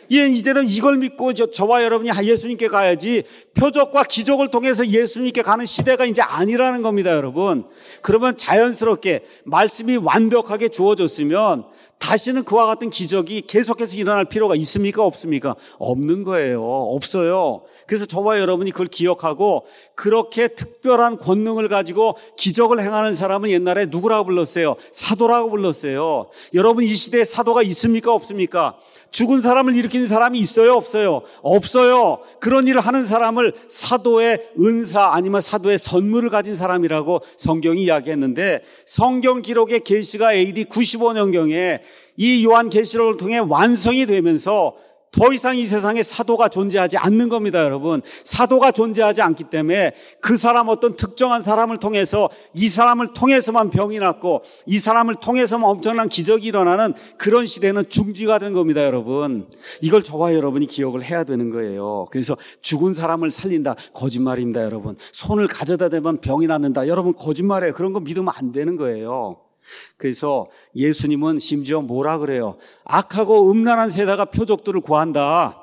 예, 이제는 이걸 믿고 저, 저와 여러분이 예수님께 가야지 표적과 기적을 통해서 예수님께 가는 시대가 이제 아니라는 겁니다, 여러분. 그러면 자연스럽게 말씀이 완벽하게 주어졌으면 다시는 그와 같은 기적이 계속해서 일어날 필요가 있습니까? 없습니까? 없는 거예요. 없어요. 그래서 저와 여러분이 그걸 기억하고 그렇게 특별한 권능을 가지고 기적을 행하는 사람은 옛날에 누구라고 불렀어요? 사도라고 불렀어요. 여러분, 이 시대에 사도가 있습니까? 없습니까? 죽은 사람을 일으키는 사람이 있어요? 없어요? 없어요. 그런 일을 하는 사람을 사도의 은사 아니면 사도의 선물을 가진 사람이라고 성경이 이야기했는데, 성경 기록의 계시가 에이디 구십오 년경에 이 요한계시록을 통해 완성이 되면서 더 이상 이 세상에 사도가 존재하지 않는 겁니다, 여러분. 사도가 존재하지 않기 때문에 그 사람, 어떤 특정한 사람을 통해서, 이 사람을 통해서만 병이 낫고 이 사람을 통해서만 엄청난 기적이 일어나는 그런 시대는 중지가 된 겁니다, 여러분. 이걸 저와 여러분이 기억을 해야 되는 거예요. 그래서 죽은 사람을 살린다, 거짓말입니다, 여러분. 손을 가져다 대면 병이 낫는다, 여러분, 거짓말이에요. 그런 거 믿으면 안 되는 거예요. 그래서 예수님은 심지어 뭐라 그래요? 악하고 음란한 세대가 표적들을 구한다.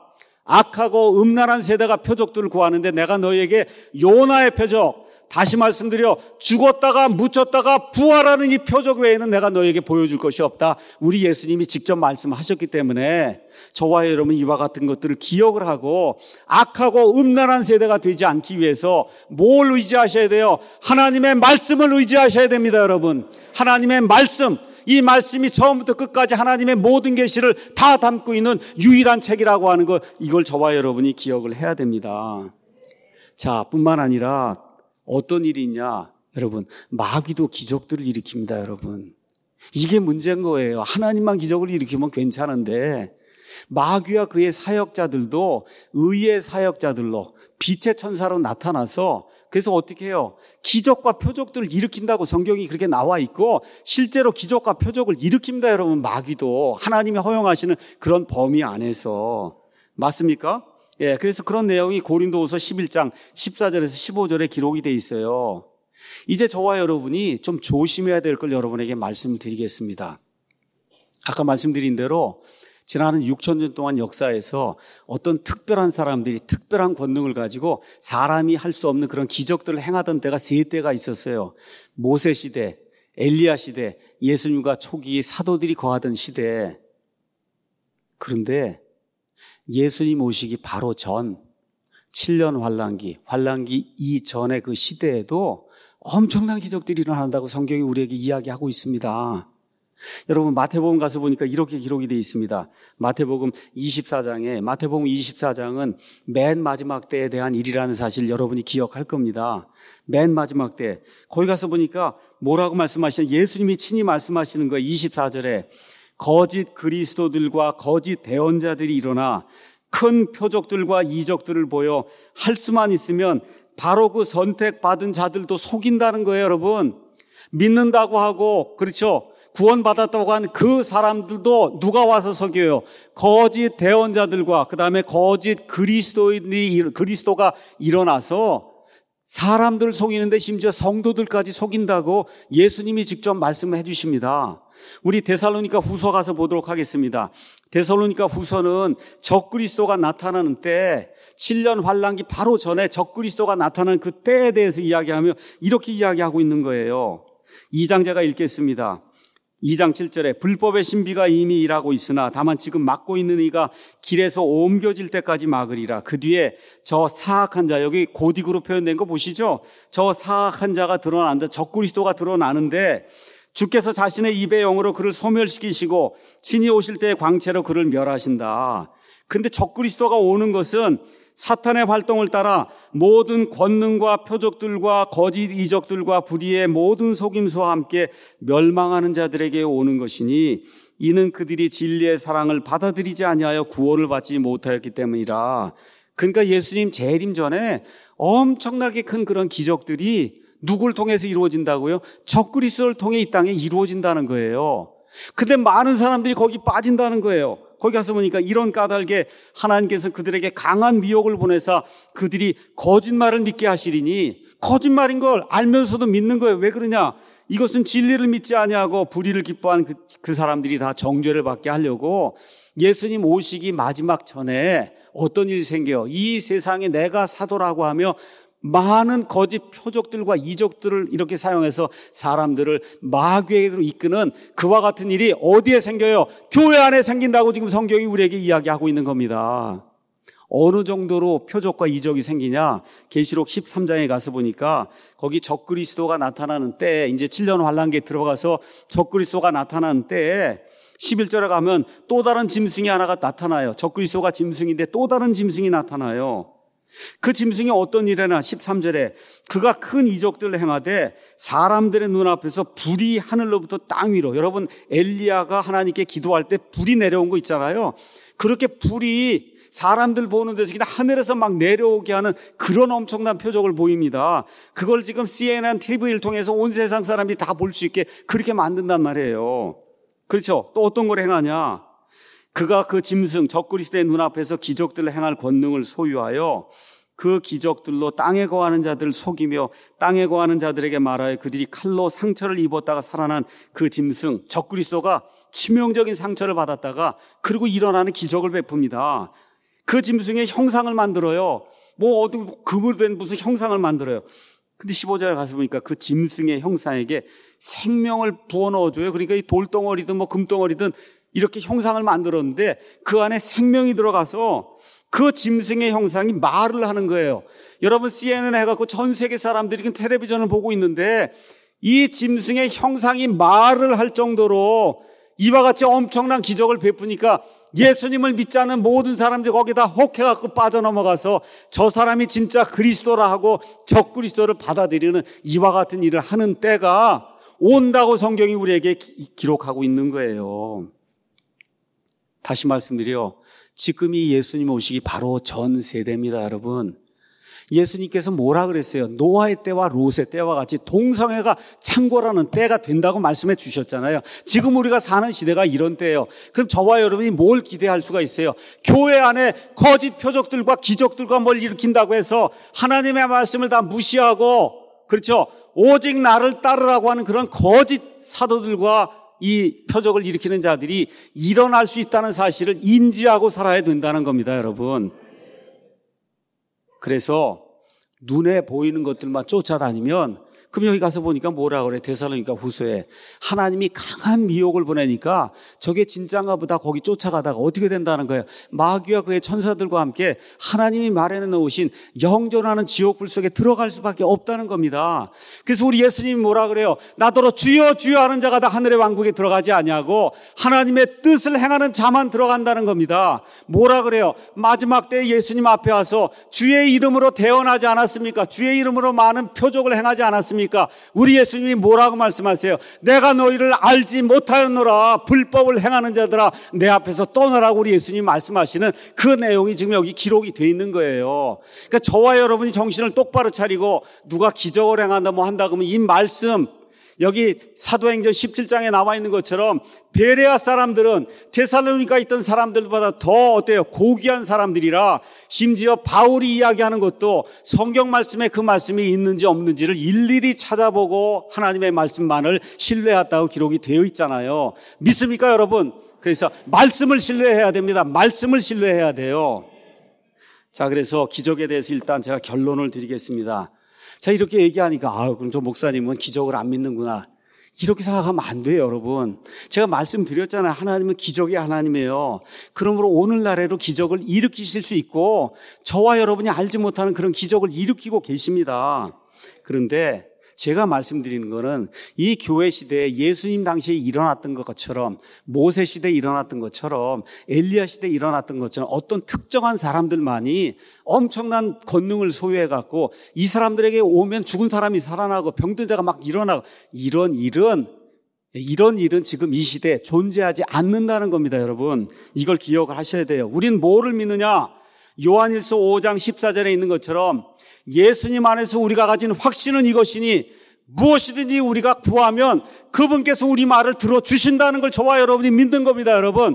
악하고 음란한 세대가 표적들을 구하는데 내가 너희에게 요나의 표적, 다시 말씀드려, 죽었다가 묻혔다가 부활하는 이 표적 외에는 내가 너희에게 보여줄 것이 없다. 우리 예수님이 직접 말씀하셨기 때문에 저와 여러분 이와 같은 것들을 기억을 하고 악하고 음란한 세대가 되지 않기 위해서 뭘 의지하셔야 돼요? 하나님의 말씀을 의지하셔야 됩니다, 여러분. 하나님의 말씀. 이 말씀이 처음부터 끝까지 하나님의 모든 계시를 다 담고 있는 유일한 책이라고 하는 것, 이걸 저와 여러분이 기억을 해야 됩니다. 자, 뿐만 아니라 어떤 일이 있냐? 여러분, 마귀도 기적들을 일으킵니다, 여러분. 이게 문제인 거예요. 하나님만 기적을 일으키면 괜찮은데 마귀와 그의 사역자들도 의의 사역자들로 빛의 천사로 나타나서, 그래서 어떻게 해요? 기적과 표적들을 일으킨다고 성경이 그렇게 나와 있고 실제로 기적과 표적을 일으킵니다, 여러분. 마귀도 하나님이 허용하시는 그런 범위 안에서. 맞습니까? 예, 그래서 그런 내용이 고린도후서 십일 장 십사 절에서 십오 절에 기록이 돼 있어요. 이제 저와 여러분이 좀 조심해야 될 걸 여러분에게 말씀을 드리겠습니다. 아까 말씀드린 대로 지난 육천 년 동안 역사에서 어떤 특별한 사람들이 특별한 권능을 가지고 사람이 할 수 없는 그런 기적들을 행하던 때가 세 때가 있었어요. 모세 시대, 엘리야 시대, 예수님과 초기 사도들이 거하던 시대. 그런데 예수님 오시기 바로 전 칠 년 환란기, 환란기 이전의 그 시대에도 엄청난 기적들이 일어난다고 성경이 우리에게 이야기하고 있습니다. 여러분, 마태복음 가서 보니까 이렇게 기록이 되어 있습니다. 마태복음 이십사 장에, 마태복음 이십사 장은 맨 마지막 때에 대한 일이라는 사실 여러분이 기억할 겁니다. 맨 마지막 때. 거기 가서 보니까 뭐라고 말씀하시냐? 예수님이 친히 말씀하시는 거예요. 이십사 절에 거짓 그리스도들과 거짓 대언자들이 일어나 큰 표적들과 이적들을 보여 할 수만 있으면 바로 그 선택받은 자들도 속인다는 거예요, 여러분. 믿는다고 하고, 그렇죠, 구원받았다고 한 그 사람들도 누가 와서 속여요? 거짓 대언자들과 그 다음에 거짓 그리스도인이, 그리스도가 일어나서 사람들을 속이는데 심지어 성도들까지 속인다고 예수님이 직접 말씀을 해 주십니다. 우리 데살로니가 후서 가서 보도록 하겠습니다. 데살로니가 후서는 적그리스도가 나타나는 때, 칠 년 환란기 바로 전에 적그리스도가 나타나는 그 때에 대해서 이야기하며 이렇게 이야기하고 있는 거예요. 이 장 제가 읽겠습니다. 이 장 칠 절에 불법의 신비가 이미 일하고 있으나 다만 지금 막고 있는 이가 길에서 옮겨질 때까지 막으리라. 그 뒤에 저 사악한 자, 여기 고딕으로 표현된 거 보시죠? 저 사악한 자가 드러난다. 적그리스도가 드러나는데 주께서 자신의 입의 영으로 그를 소멸시키시고 친히 오실 때의 광채로 그를 멸하신다. 근데 적그리스도가 오는 것은 사탄의 활동을 따라 모든 권능과 표적들과 거짓 이적들과 불의의 모든 속임수와 함께 멸망하는 자들에게 오는 것이니 이는 그들이 진리의 사랑을 받아들이지 아니하여 구원을 받지 못하였기 때문이라. 그러니까 예수님 재림 전에 엄청나게 큰 그런 기적들이 누굴 통해서 이루어진다고요? 적그리스도를 통해 이 땅에 이루어진다는 거예요. 근데 많은 사람들이 거기 빠진다는 거예요. 거기 가서 보니까 이런 까닭에 하나님께서 그들에게 강한 미혹을 보내사 그들이 거짓말을 믿게 하시리니, 거짓말인 걸 알면서도 믿는 거예요. 왜 그러냐? 이것은 진리를 믿지 아니하고 불의를 기뻐한 그, 그 사람들이 다 정죄를 받게 하려고 예수님 오시기 마지막 전에 어떤 일이 생겨요? 이 세상에 내가 사도라고 하며 많은 거짓 표적들과 이적들을 이렇게 사용해서 사람들을 마귀에게로 이끄는 그와 같은 일이 어디에 생겨요? 교회 안에 생긴다고 지금 성경이 우리에게 이야기하고 있는 겁니다. 어느 정도로 표적과 이적이 생기냐? 계시록 십삼 장에 가서 보니까 거기 적그리스도가 나타나는 때에, 이제 칠 년 환란기에 들어가서 적그리스도가 나타나는 때에 십일 절에 가면 또 다른 짐승이 하나가 나타나요. 적그리스도가 짐승인데 또 다른 짐승이 나타나요. 그 짐승이 어떤 일에나 십삼 절에 그가 큰 이적들을 행하되 사람들의 눈앞에서 불이 하늘로부터 땅 위로, 여러분 엘리야가 하나님께 기도할 때 불이 내려온 거 있잖아요. 그렇게 불이 사람들 보는 데서 그냥 하늘에서 막 내려오게 하는 그런 엄청난 표적을 보입니다. 그걸 지금 씨엔엔 티비를 통해서 온 세상 사람들이 다 볼 수 있게 그렇게 만든단 말이에요. 그렇죠? 또 어떤 걸 행하냐? 그가 그 짐승 적그리스도의 눈앞에서 기적들을 행할 권능을 소유하여 그 기적들로 땅에 거하는 자들을 속이며 땅에 거하는 자들에게 말하여 그들이 칼로 상처를 입었다가 살아난 그 짐승 적그리스도가 치명적인 상처를 받았다가 그리고 일어나는 기적을 베풉니다. 그 짐승의 형상을 만들어요. 뭐 어디 금으로 된 무슨 형상을 만들어요. 근데 십오 절에 가서 보니까 그 짐승의 형상에게 생명을 부어 넣어줘요. 그러니까 이 돌덩어리든 뭐 금덩어리든 이렇게 형상을 만들었는데 그 안에 생명이 들어가서 그 짐승의 형상이 말을 하는 거예요. 여러분 씨엔엔 해갖고 전 세계 사람들이 텔레비전을 보고 있는데 이 짐승의 형상이 말을 할 정도로 이와 같이 엄청난 기적을 베푸니까 예수님을 믿지 않는 모든 사람들이 거기다 혹해갖고 빠져넘어가서 저 사람이 진짜 그리스도라 하고 적그리스도를 받아들이는 이와 같은 일을 하는 때가 온다고 성경이 우리에게 기록하고 있는 거예요. 다시 말씀드려, 지금이 예수님 오시기 바로 전 세대입니다, 여러분. 예수님께서 뭐라 그랬어요? 노아의 때와 롯의 때와 같이 동성애가 창궐하는 때가 된다고 말씀해 주셨잖아요. 지금 우리가 사는 시대가 이런 때예요. 그럼 저와 여러분이 뭘 기대할 수가 있어요? 교회 안에 거짓 표적들과 기적들과 뭘 일으킨다고 해서 하나님의 말씀을 다 무시하고, 그렇죠? 오직 나를 따르라고 하는 그런 거짓 사도들과 이 표적을 일으키는 자들이 일어날 수 있다는 사실을 인지하고 살아야 된다는 겁니다, 여러분. 그래서 눈에 보이는 것들만 쫓아다니면, 그럼 여기 가서 보니까 뭐라 그래? 데살로니가 후서에 하나님이 강한 미혹을 보내니까 저게 진짜인가 보다 거기 쫓아가다가 어떻게 된다는 거예요? 마귀와 그의 천사들과 함께 하나님이 마련해 놓으신 영존하는 지옥불 속에 들어갈 수밖에 없다는 겁니다. 그래서 우리 예수님이 뭐라 그래요? 나더러 주여 주여 하는 자가 다 하늘의 왕국에 들어가지 아니하고 하나님의 뜻을 행하는 자만 들어간다는 겁니다. 뭐라 그래요? 마지막 때 예수님 앞에 와서 주의 이름으로 대언하지 않았습니까? 주의 이름으로 많은 표적을 행하지 않았습니까? 우리 예수님이 뭐라고 말씀하세요? 내가 너희를 알지 못하였노라. 불법을 행하는 자들아 내 앞에서 떠나라고 우리 예수님이 말씀하시는 그 내용이 지금 여기 기록이 돼 있는 거예요. 그러니까 저와 여러분이 정신을 똑바로 차리고 누가 기적을 행한다 뭐 한다 그러면 이 말씀, 여기 사도행전 십칠 장에 나와 있는 것처럼 베레아 사람들은 데살로니가 있던 사람들보다 더 어때요? 고귀한 사람들이라 심지어 바울이 이야기하는 것도 성경 말씀에 그 말씀이 있는지 없는지를 일일이 찾아보고 하나님의 말씀만을 신뢰했다고 기록이 되어 있잖아요. 믿습니까, 여러분? 그래서 말씀을 신뢰해야 됩니다. 말씀을 신뢰해야 돼요. 자, 그래서 기적에 대해서 일단 제가 결론을 드리겠습니다. 자, 이렇게 얘기하니까, 아, 그럼 저 목사님은 기적을 안 믿는구나. 이렇게 생각하면 안 돼요, 여러분. 제가 말씀드렸잖아요. 하나님은 기적의 하나님이에요. 그러므로 오늘날에도 기적을 일으키실 수 있고, 저와 여러분이 알지 못하는 그런 기적을 일으키고 계십니다. 그런데 제가 말씀드리는 거는 이 교회 시대에 예수님 당시에 일어났던 것처럼, 모세 시대에 일어났던 것처럼, 엘리야 시대에 일어났던 것처럼 어떤 특정한 사람들만이 엄청난 권능을 소유해갖고 이 사람들에게 오면 죽은 사람이 살아나고 병든 자가 막 일어나고, 이런 일은 이런 일은 지금 이 시대에 존재하지 않는다는 겁니다, 여러분. 이걸 기억을 하셔야 돼요. 우린 뭐를 믿느냐? 요한일서 오 장 십사 절에 있는 것처럼 예수님 안에서 우리가 가진 확신은 이것이니 무엇이든지 우리가 구하면 그분께서 우리 말을 들어주신다는 걸 저와 여러분이 믿는 겁니다, 여러분.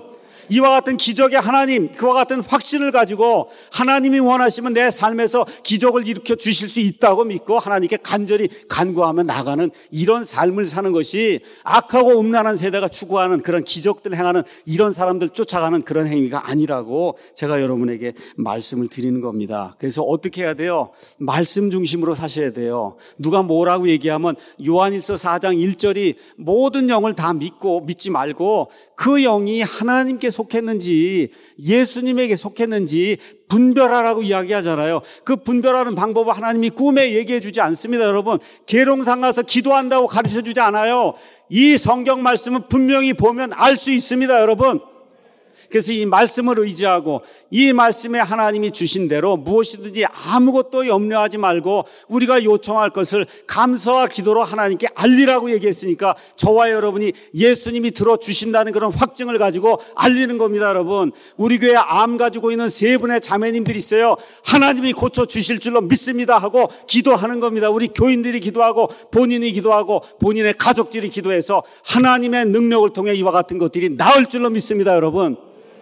이와 같은 기적의 하나님, 그와 같은 확신을 가지고 하나님이 원하시면 내 삶에서 기적을 일으켜 주실 수 있다고 믿고 하나님께 간절히 간구하며 나가는 이런 삶을 사는 것이 악하고 음란한 세대가 추구하는 그런 기적들을 행하는 이런 사람들 쫓아가는 그런 행위가 아니라고 제가 여러분에게 말씀을 드리는 겁니다. 그래서 어떻게 해야 돼요? 말씀 중심으로 사셔야 돼요. 누가 뭐라고 얘기하면 요한일서 사 장 일 절이 모든 영을 다 믿고 믿지 말고 그 영이 하나님께 속했는지 예수님에게 속했는지 분별하라고 이야기하잖아요. 그 분별하는 방법을 하나님이 꿈에 얘기해 주지 않습니다. 여러분, 계룡산 가서 기도한다고 가르쳐 주지 않아요. 이 성경 말씀은 분명히 보면 알 수 있습니다. 여러분, 그래서 이 말씀을 의지하고 이 말씀에 하나님이 주신 대로 무엇이든지 아무것도 염려하지 말고 우리가 요청할 것을 감사와 기도로 하나님께 알리라고 얘기했으니까 저와 여러분이 예수님이 들어주신다는 그런 확증을 가지고 알리는 겁니다. 여러분, 우리 교회 암 가지고 있는 세 분의 자매님들이 있어요. 하나님이 고쳐주실 줄로 믿습니다 하고 기도하는 겁니다. 우리 교인들이 기도하고 본인이 기도하고 본인의 가족들이 기도해서 하나님의 능력을 통해 이와 같은 것들이 나을 줄로 믿습니다. 여러분,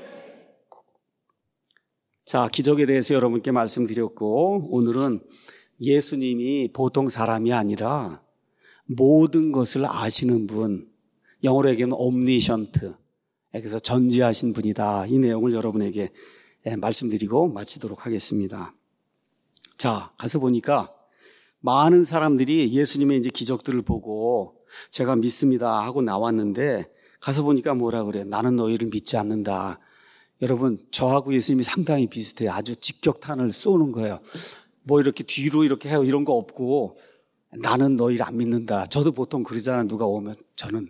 자, 기적에 대해서 여러분께 말씀드렸고 오늘은 예수님이 보통 사람이 아니라 모든 것을 아시는 분, 영어로 얘기하면 omniscient, 그래서 전지하신 분이다. 이 내용을 여러분에게 말씀드리고 마치도록 하겠습니다. 자, 가서 보니까 많은 사람들이 예수님의 이제 기적들을 보고 제가 믿습니다 하고 나왔는데 가서 보니까 뭐라 그래요? 나는 너희를 믿지 않는다. 여러분, 저하고 예수님이 상당히 비슷해요. 아주 직격탄을 쏘는 거예요. 뭐 이렇게 뒤로 이렇게 해요. 이런 거 없고 나는 너희를 안 믿는다. 저도 보통 그러잖아요. 누가 오면 저는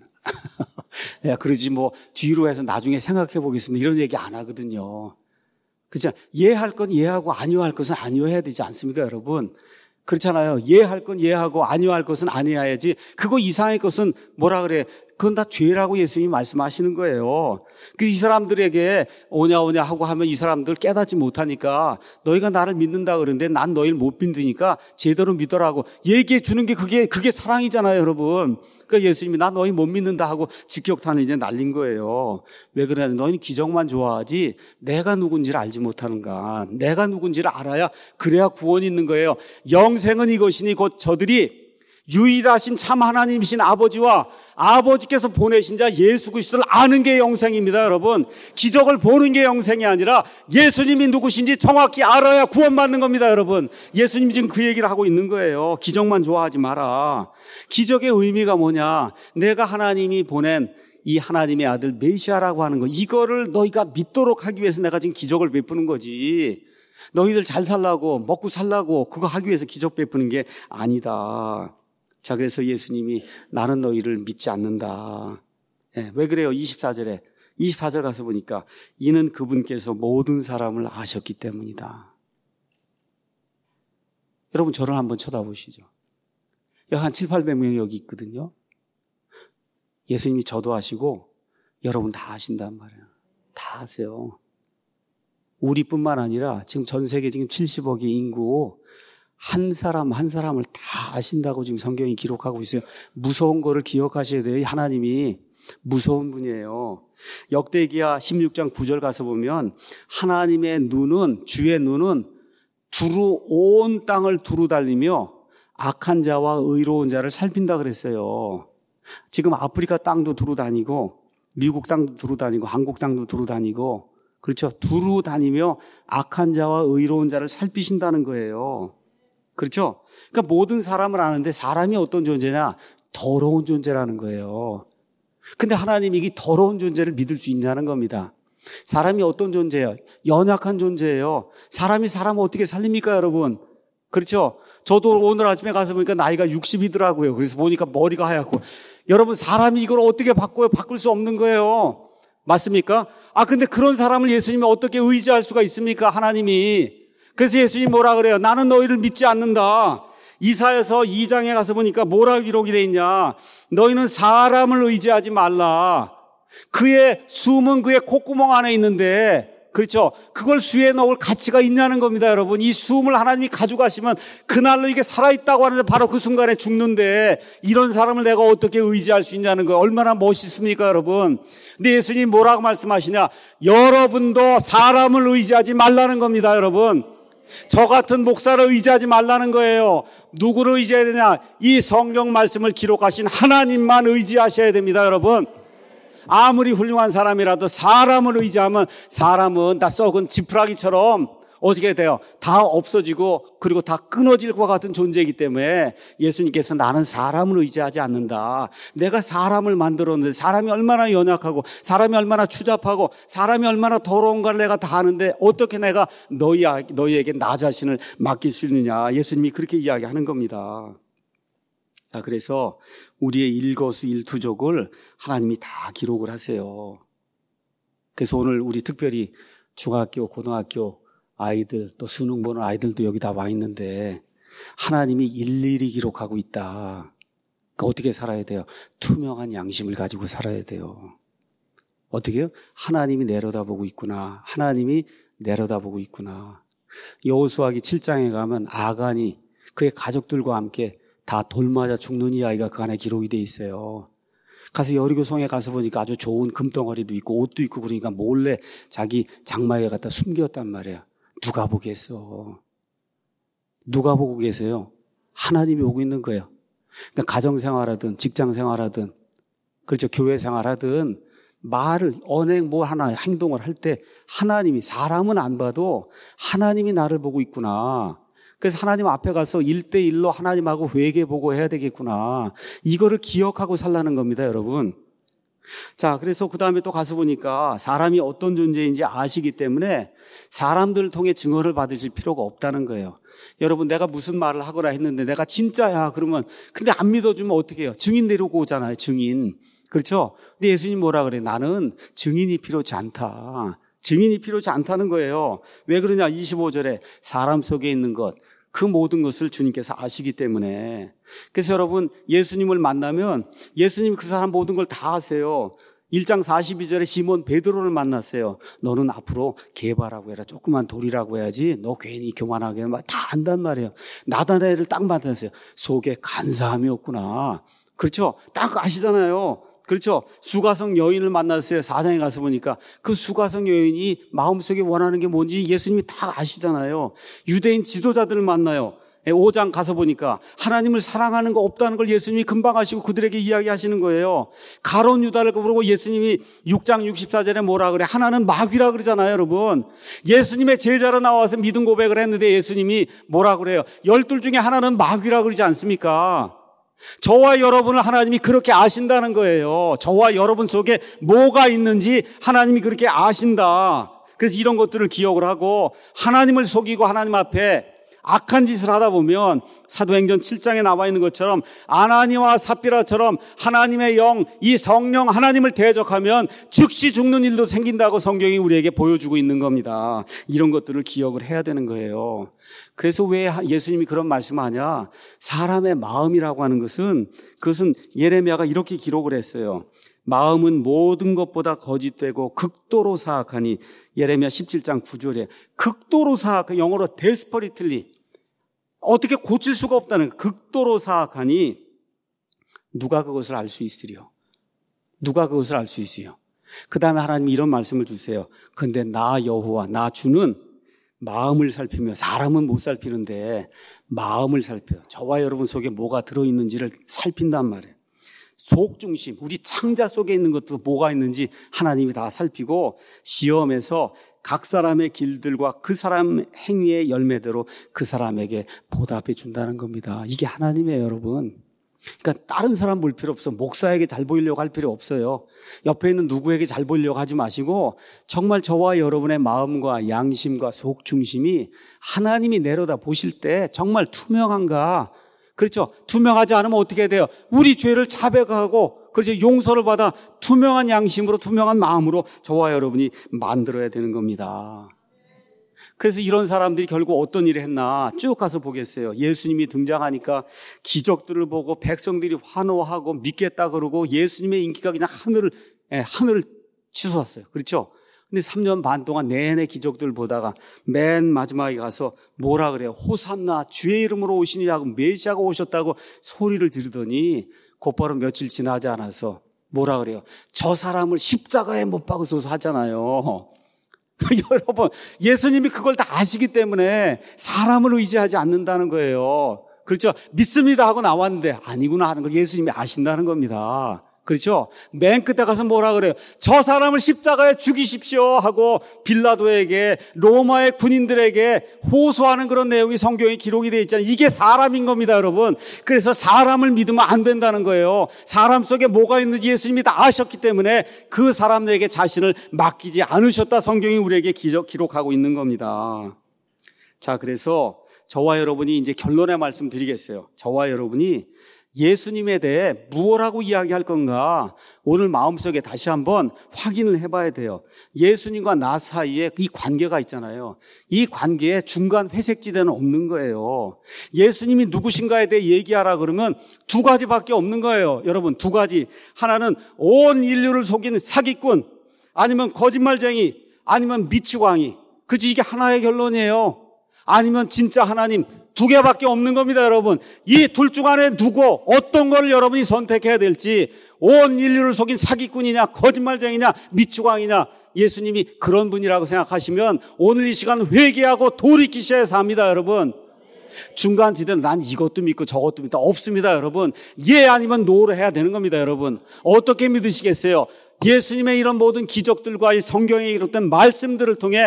야, 그러지 뭐 뒤로 해서 나중에 생각해 보겠습니다. 이런 얘기 안 하거든요. 그렇죠? 이해할 건 이해하고 아니할 것은 아니해야 되지 않습니까, 여러분? 그렇잖아요. 이해할 건 이해하고 아니할 것은 아니해야지. 그거 이상의 것은 뭐라 그래? 그건 다 죄라고 예수님이 말씀하시는 거예요. 그 이 사람들에게 오냐 오냐 하고 하면 이 사람들 깨닫지 못하니까 너희가 나를 믿는다 그러는데 난 너희를 못 믿으니까 제대로 믿더라고 얘기해 주는 게 그게 그게 사랑이잖아요, 여러분. 그러니까 예수님이 나 너희 못 믿는다 하고 직격탄을 이제 날린 거예요. 왜 그러냐? 너희는 기적만 좋아하지 내가 누군지를 알지 못하는가. 내가 누군지를 알아야 그래야 구원이 있는 거예요. 영생은 이것이니 곧 저들이 유일하신 참 하나님이신 아버지와 아버지께서 보내신 자 예수 그리스도를 아는 게 영생입니다. 여러분, 기적을 보는 게 영생이 아니라 예수님이 누구신지 정확히 알아야 구원받는 겁니다. 여러분, 예수님이 지금 그 얘기를 하고 있는 거예요. 기적만 좋아하지 마라. 기적의 의미가 뭐냐? 내가 하나님이 보낸 이 하나님의 아들 메시아라고 하는 거, 이거를 너희가 믿도록 하기 위해서 내가 지금 기적을 베푸는 거지. 너희들 잘 살라고 먹고 살라고 그거 하기 위해서 기적 베푸는 게 아니다. 자, 그래서 예수님이 나는 너희를 믿지 않는다. 예, 왜 그래요? 이십사 절에 이십사 절 가서 보니까 이는 그분께서 모든 사람을 아셨기 때문이다. 여러분, 저를 한번 쳐다보시죠. 여기 한 칠팔백 명이 여기 있거든요. 예수님이 저도 아시고 여러분 다 아신단 말이에요. 다 아세요. 우리뿐만 아니라 지금 전 세계 지금 칠십억의 인구 한 사람 한 사람을 다 아신다고 지금 성경이 기록하고 있어요. 무서운 거를 기억하셔야 돼요. 하나님이 무서운 분이에요. 역대기야 십육 장 구 절 가서 보면 하나님의 눈은, 주의 눈은 두루 온 땅을 두루 달리며 악한 자와 의로운 자를 살핀다 그랬어요. 지금 아프리카 땅도 두루 다니고 미국 땅도 두루 다니고 한국 땅도 두루 다니고, 그렇죠? 두루 다니며 악한 자와 의로운 자를 살피신다는 거예요. 그렇죠? 그러니까 모든 사람을 아는데 사람이 어떤 존재냐? 더러운 존재라는 거예요. 근데 하나님이 이 더러운 존재를 믿을 수 있냐는 겁니다. 사람이 어떤 존재예요? 연약한 존재예요. 사람이 사람을 어떻게 살립니까, 여러분? 그렇죠? 저도 오늘 아침에 가서 보니까 나이가 육십이더라고요. 그래서 보니까 머리가 하얗고. 여러분, 사람이 이걸 어떻게 바꿔요? 바꿀 수 없는 거예요. 맞습니까? 아, 근데 그런 사람을 예수님이 어떻게 의지할 수가 있습니까? 하나님이. 그래서 예수님이 뭐라 그래요? 나는 너희를 믿지 않는다. 이사야서 이 장에 가서 보니까 뭐라 기록이 돼 있냐? 너희는 사람을 의지하지 말라. 그의 숨은 그의 콧구멍 안에 있는데 그렇죠? 그걸 수에 넣을 가치가 있냐는 겁니다, 여러분. 이 수음을 하나님이 가져가시면 그날로 이게 살아있다고 하는데 바로 그 순간에 죽는데 이런 사람을 내가 어떻게 의지할 수 있냐는 거예요. 얼마나 멋있습니까, 여러분? 근데 예수님이 뭐라고 말씀하시냐? 여러분도 사람을 의지하지 말라는 겁니다, 여러분. 저 같은 목사를 의지하지 말라는 거예요. 누구를 의지해야 되냐? 이 성경 말씀을 기록하신 하나님만 의지하셔야 됩니다, 여러분. 아무리 훌륭한 사람이라도 사람을 의지하면 사람은 다 썩은 지푸라기처럼 어떻게 돼요? 다 없어지고 그리고 다 끊어질 것 같은 존재이기 때문에 예수님께서 나는 사람을 의지하지 않는다. 내가 사람을 만들었는데 사람이 얼마나 연약하고 사람이 얼마나 추잡하고 사람이 얼마나 더러운가를 내가 다 아는데 어떻게 내가 너희, 너희에게 나 자신을 맡길 수 있느냐. 예수님이 그렇게 이야기하는 겁니다. 자, 그래서 우리의 일거수일투족을 하나님이 다 기록을 하세요. 그래서 오늘 우리 특별히 중학교, 고등학교 아이들 또 수능 보는 아이들도 여기 다 와 있는데 하나님이 일일이 기록하고 있다. 그러니까 어떻게 살아야 돼요? 투명한 양심을 가지고 살아야 돼요. 어떻게요? 하나님이 내려다보고 있구나. 하나님이 내려다보고 있구나. 여호수아기 칠 장에 가면 아간이 그의 가족들과 함께 다 돌맞아 죽는 이야기가 그 안에 기록이 돼 있어요. 가서 여리고 성에 가서 보니까 아주 좋은 금덩어리도 있고 옷도 있고 그러니까 몰래 자기 장막에 갖다 숨겼단 말이에요. 누가 보겠어? 누가 보고 계세요? 하나님이 보고 있는 거예요. 그러니까 가정생활하든 직장생활하든 그렇죠. 교회생활하든 말을 언행 뭐 하나 행동을 할 때 하나님이 사람은 안 봐도 하나님이 나를 보고 있구나. 그래서 하나님 앞에 가서 일대일로 하나님하고 회개보고 해야 되겠구나. 이거를 기억하고 살라는 겁니다, 여러분. 자, 그래서 그 다음에 또 가서 보니까 사람이 어떤 존재인지 아시기 때문에 사람들을 통해 증언을 받으실 필요가 없다는 거예요. 여러분, 내가 무슨 말을 하거나 했는데 내가 진짜야 그러면 근데 안 믿어주면 어떻게 해요? 증인 데리고 오잖아요, 증인. 그렇죠? 근데 예수님 뭐라 그래요? 나는 증인이 필요치 않다. 증인이 필요치 않다는 거예요. 왜 그러냐? 이십오 절에 사람 속에 있는 것, 그 모든 것을 주님께서 아시기 때문에. 그래서 여러분, 예수님을 만나면 예수님이 그 사람 모든 걸 다 아세요. 일 장 사십이 절에 시몬 베드로를 만났어요. 너는 앞으로 개바라고 해라. 조그만 돌이라고 해야지. 너 괜히 교만하게 다 안단 말이에요. 나다나엘을 딱 만났어요. 속에 간사함이 없구나. 그렇죠? 딱 아시잖아요. 그렇죠. 수가성 여인을 만났어요. 사 장에 가서 보니까 그 수가성 여인이 마음속에 원하는 게 뭔지 예수님이 다 아시잖아요. 유대인 지도자들을 만나요. 오 장 가서 보니까 하나님을 사랑하는 거 없다는 걸 예수님이 금방 아시고 그들에게 이야기하시는 거예요. 가룟 유다를 부르고 예수님이 육 장 육십사 절에 뭐라 그래? 하나는 마귀라 그러잖아요, 여러분. 예수님의 제자로 나와서 믿음 고백을 했는데 예수님이 뭐라 그래요? 열둘 중에 하나는 마귀라 그러지 않습니까? 저와 여러분을 하나님이 그렇게 아신다는 거예요. 저와 여러분 속에 뭐가 있는지 하나님이 그렇게 아신다. 그래서 이런 것들을 기억을 하고 하나님을 속이고 하나님 앞에 악한 짓을 하다 보면 사도행전 칠 장에 나와 있는 것처럼 아나니와 삽비라처럼 하나님의 영, 이 성령 하나님을 대적하면 즉시 죽는 일도 생긴다고 성경이 우리에게 보여주고 있는 겁니다. 이런 것들을 기억을 해야 되는 거예요. 그래서 왜 예수님이 그런 말씀을 하냐? 사람의 마음이라고 하는 것은 그것은 예레미야가 이렇게 기록을 했어요. 마음은 모든 것보다 거짓되고 극도로 사악하니 예레미야 십칠 장 구 절에 극도로 사악, 영어로 desperately 어떻게 고칠 수가 없다는 거예요. 극도로 사악하니 누가 그것을 알 수 있으리요? 누가 그것을 알 수 있으요? 그 다음에 하나님이 이런 말씀을 주세요. 그런데 나 여호와 나 주는 마음을 살피며 사람은 못 살피는데 마음을 살펴요. 저와 여러분 속에 뭐가 들어있는지를 살핀단 말이에요. 속 중심, 우리 창자 속에 있는 것도 뭐가 있는지 하나님이 다 살피고 시험에서 각 사람의 길들과 그 사람 행위의 열매대로 그 사람에게 보답해 준다는 겁니다. 이게 하나님이에요, 여러분. 그러니까 다른 사람 볼 필요 없어. 목사에게 잘 보이려고 할 필요 없어요. 옆에 있는 누구에게 잘 보이려고 하지 마시고 정말 저와 여러분의 마음과 양심과 속 중심이 하나님이 내려다 보실 때 정말 투명한가? 그렇죠. 투명하지 않으면 어떻게 돼요? 우리 죄를 자백하고 그렇죠. 용서를 받아 투명한 양심으로 투명한 마음으로 저와 여러분이 만들어야 되는 겁니다. 그래서 이런 사람들이 결국 어떤 일을 했나 쭉 가서 보겠어요. 예수님이 등장하니까 기적들을 보고 백성들이 환호하고 믿겠다 그러고 예수님의 인기가 그냥 하늘을 예, 하늘을 치솟았어요. 그렇죠. 근데 삼 년 반 동안 내내 기적들 보다가 맨 마지막에 가서 뭐라 그래요? 호산나 주의 이름으로 오시니 하고 메시아가 오셨다고 소리를 지르더니 곧바로 며칠 지나지 않아서 뭐라 그래요? 저 사람을 십자가에 못 박으소서 하잖아요. 여러분, 예수님이 그걸 다 아시기 때문에 사람을 의지하지 않는다는 거예요. 그렇죠? 믿습니다 하고 나왔는데 아니구나 하는 걸 예수님이 아신다는 겁니다. 그렇죠? 맨 끝에 가서 뭐라 그래요? 저 사람을 십자가에 죽이십시오 하고 빌라도에게 로마의 군인들에게 호소하는 그런 내용이 성경에 기록이 되어 있잖아요. 이게 사람인 겁니다, 여러분. 그래서 사람을 믿으면 안 된다는 거예요. 사람 속에 뭐가 있는지 예수님이 다 아셨기 때문에 그 사람에게 자신을 맡기지 않으셨다 성경이 우리에게 기록하고 있는 겁니다. 자, 그래서 저와 여러분이 이제 결론의 말씀 드리겠어요. 저와 여러분이 예수님에 대해 무엇라고 이야기할 건가 오늘 마음속에 다시 한번 확인을 해봐야 돼요. 예수님과 나 사이에 이 관계가 있잖아요. 이 관계에 중간 회색지대는 없는 거예요. 예수님이 누구신가에 대해 얘기하라 그러면 두 가지밖에 없는 거예요. 여러분, 두 가지. 하나는 온 인류를 속이는 사기꾼, 아니면 거짓말쟁이, 아니면 미치광이. 그치, 이게 하나의 결론이에요. 아니면 진짜 하나님, 두 개밖에 없는 겁니다, 여러분. 이 둘 중 안에 누구, 어떤 걸 여러분이 선택해야 될지, 온 인류를 속인 사기꾼이냐, 거짓말쟁이냐, 미추광이냐, 예수님이 그런 분이라고 생각하시면 오늘 이 시간 회개하고 돌이키셔야 해서 합니다, 여러분. 중간 지대는 난 이것도 믿고 저것도 믿다 없습니다, 여러분. 예 아니면 노로 해야 되는 겁니다, 여러분. 어떻게 믿으시겠어요? 예수님의 이런 모든 기적들과 이 성경에 기록된 말씀들을 통해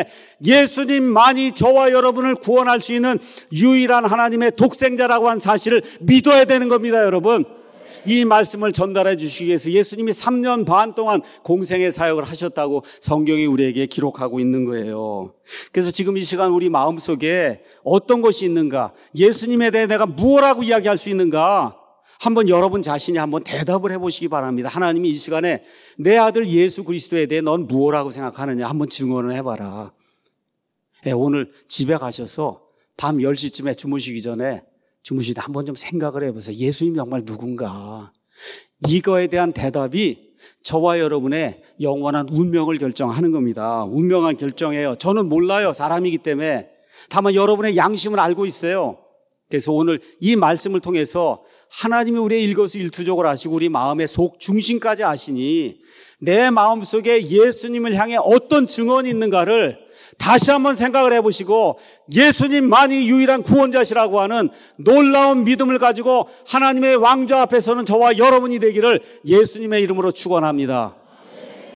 예수님만이 저와 여러분을 구원할 수 있는 유일한 하나님의 독생자라고 한 사실을 믿어야 되는 겁니다, 여러분. 이 말씀을 전달해 주시기 위해서 예수님이 삼 년 반 동안 공생의 사역을 하셨다고 성경이 우리에게 기록하고 있는 거예요. 그래서 지금 이 시간 우리 마음속에 어떤 것이 있는가, 예수님에 대해 내가 무엇라고 이야기할 수 있는가, 한번 여러분 자신이 한번 대답을 해보시기 바랍니다. 하나님이 이 시간에 내 아들 예수 그리스도에 대해 넌 무엇라고 생각하느냐 한번 증언을 해봐라. 예, 오늘 집에 가셔서 밤 열 시쯤에 주무시기 전에 주무시다 한번 좀 생각을 해보세요. 예수님 정말 누군가. 이거에 대한 대답이 저와 여러분의 영원한 운명을 결정하는 겁니다. 운명한 결정이에요. 저는 몰라요. 사람이기 때문에. 다만 여러분의 양심을 알고 있어요. 그래서 오늘 이 말씀을 통해서 하나님이 우리의 일거수일투족을 아시고 우리 마음의 속 중심까지 아시니 내 마음속에 예수님을 향해 어떤 증언이 있는가를 다시 한번 생각을 해보시고 예수님만이 유일한 구원자시라고 하는 놀라운 믿음을 가지고 하나님의 왕좌 앞에 서는 저와 여러분이 되기를 예수님의 이름으로 축원합니다.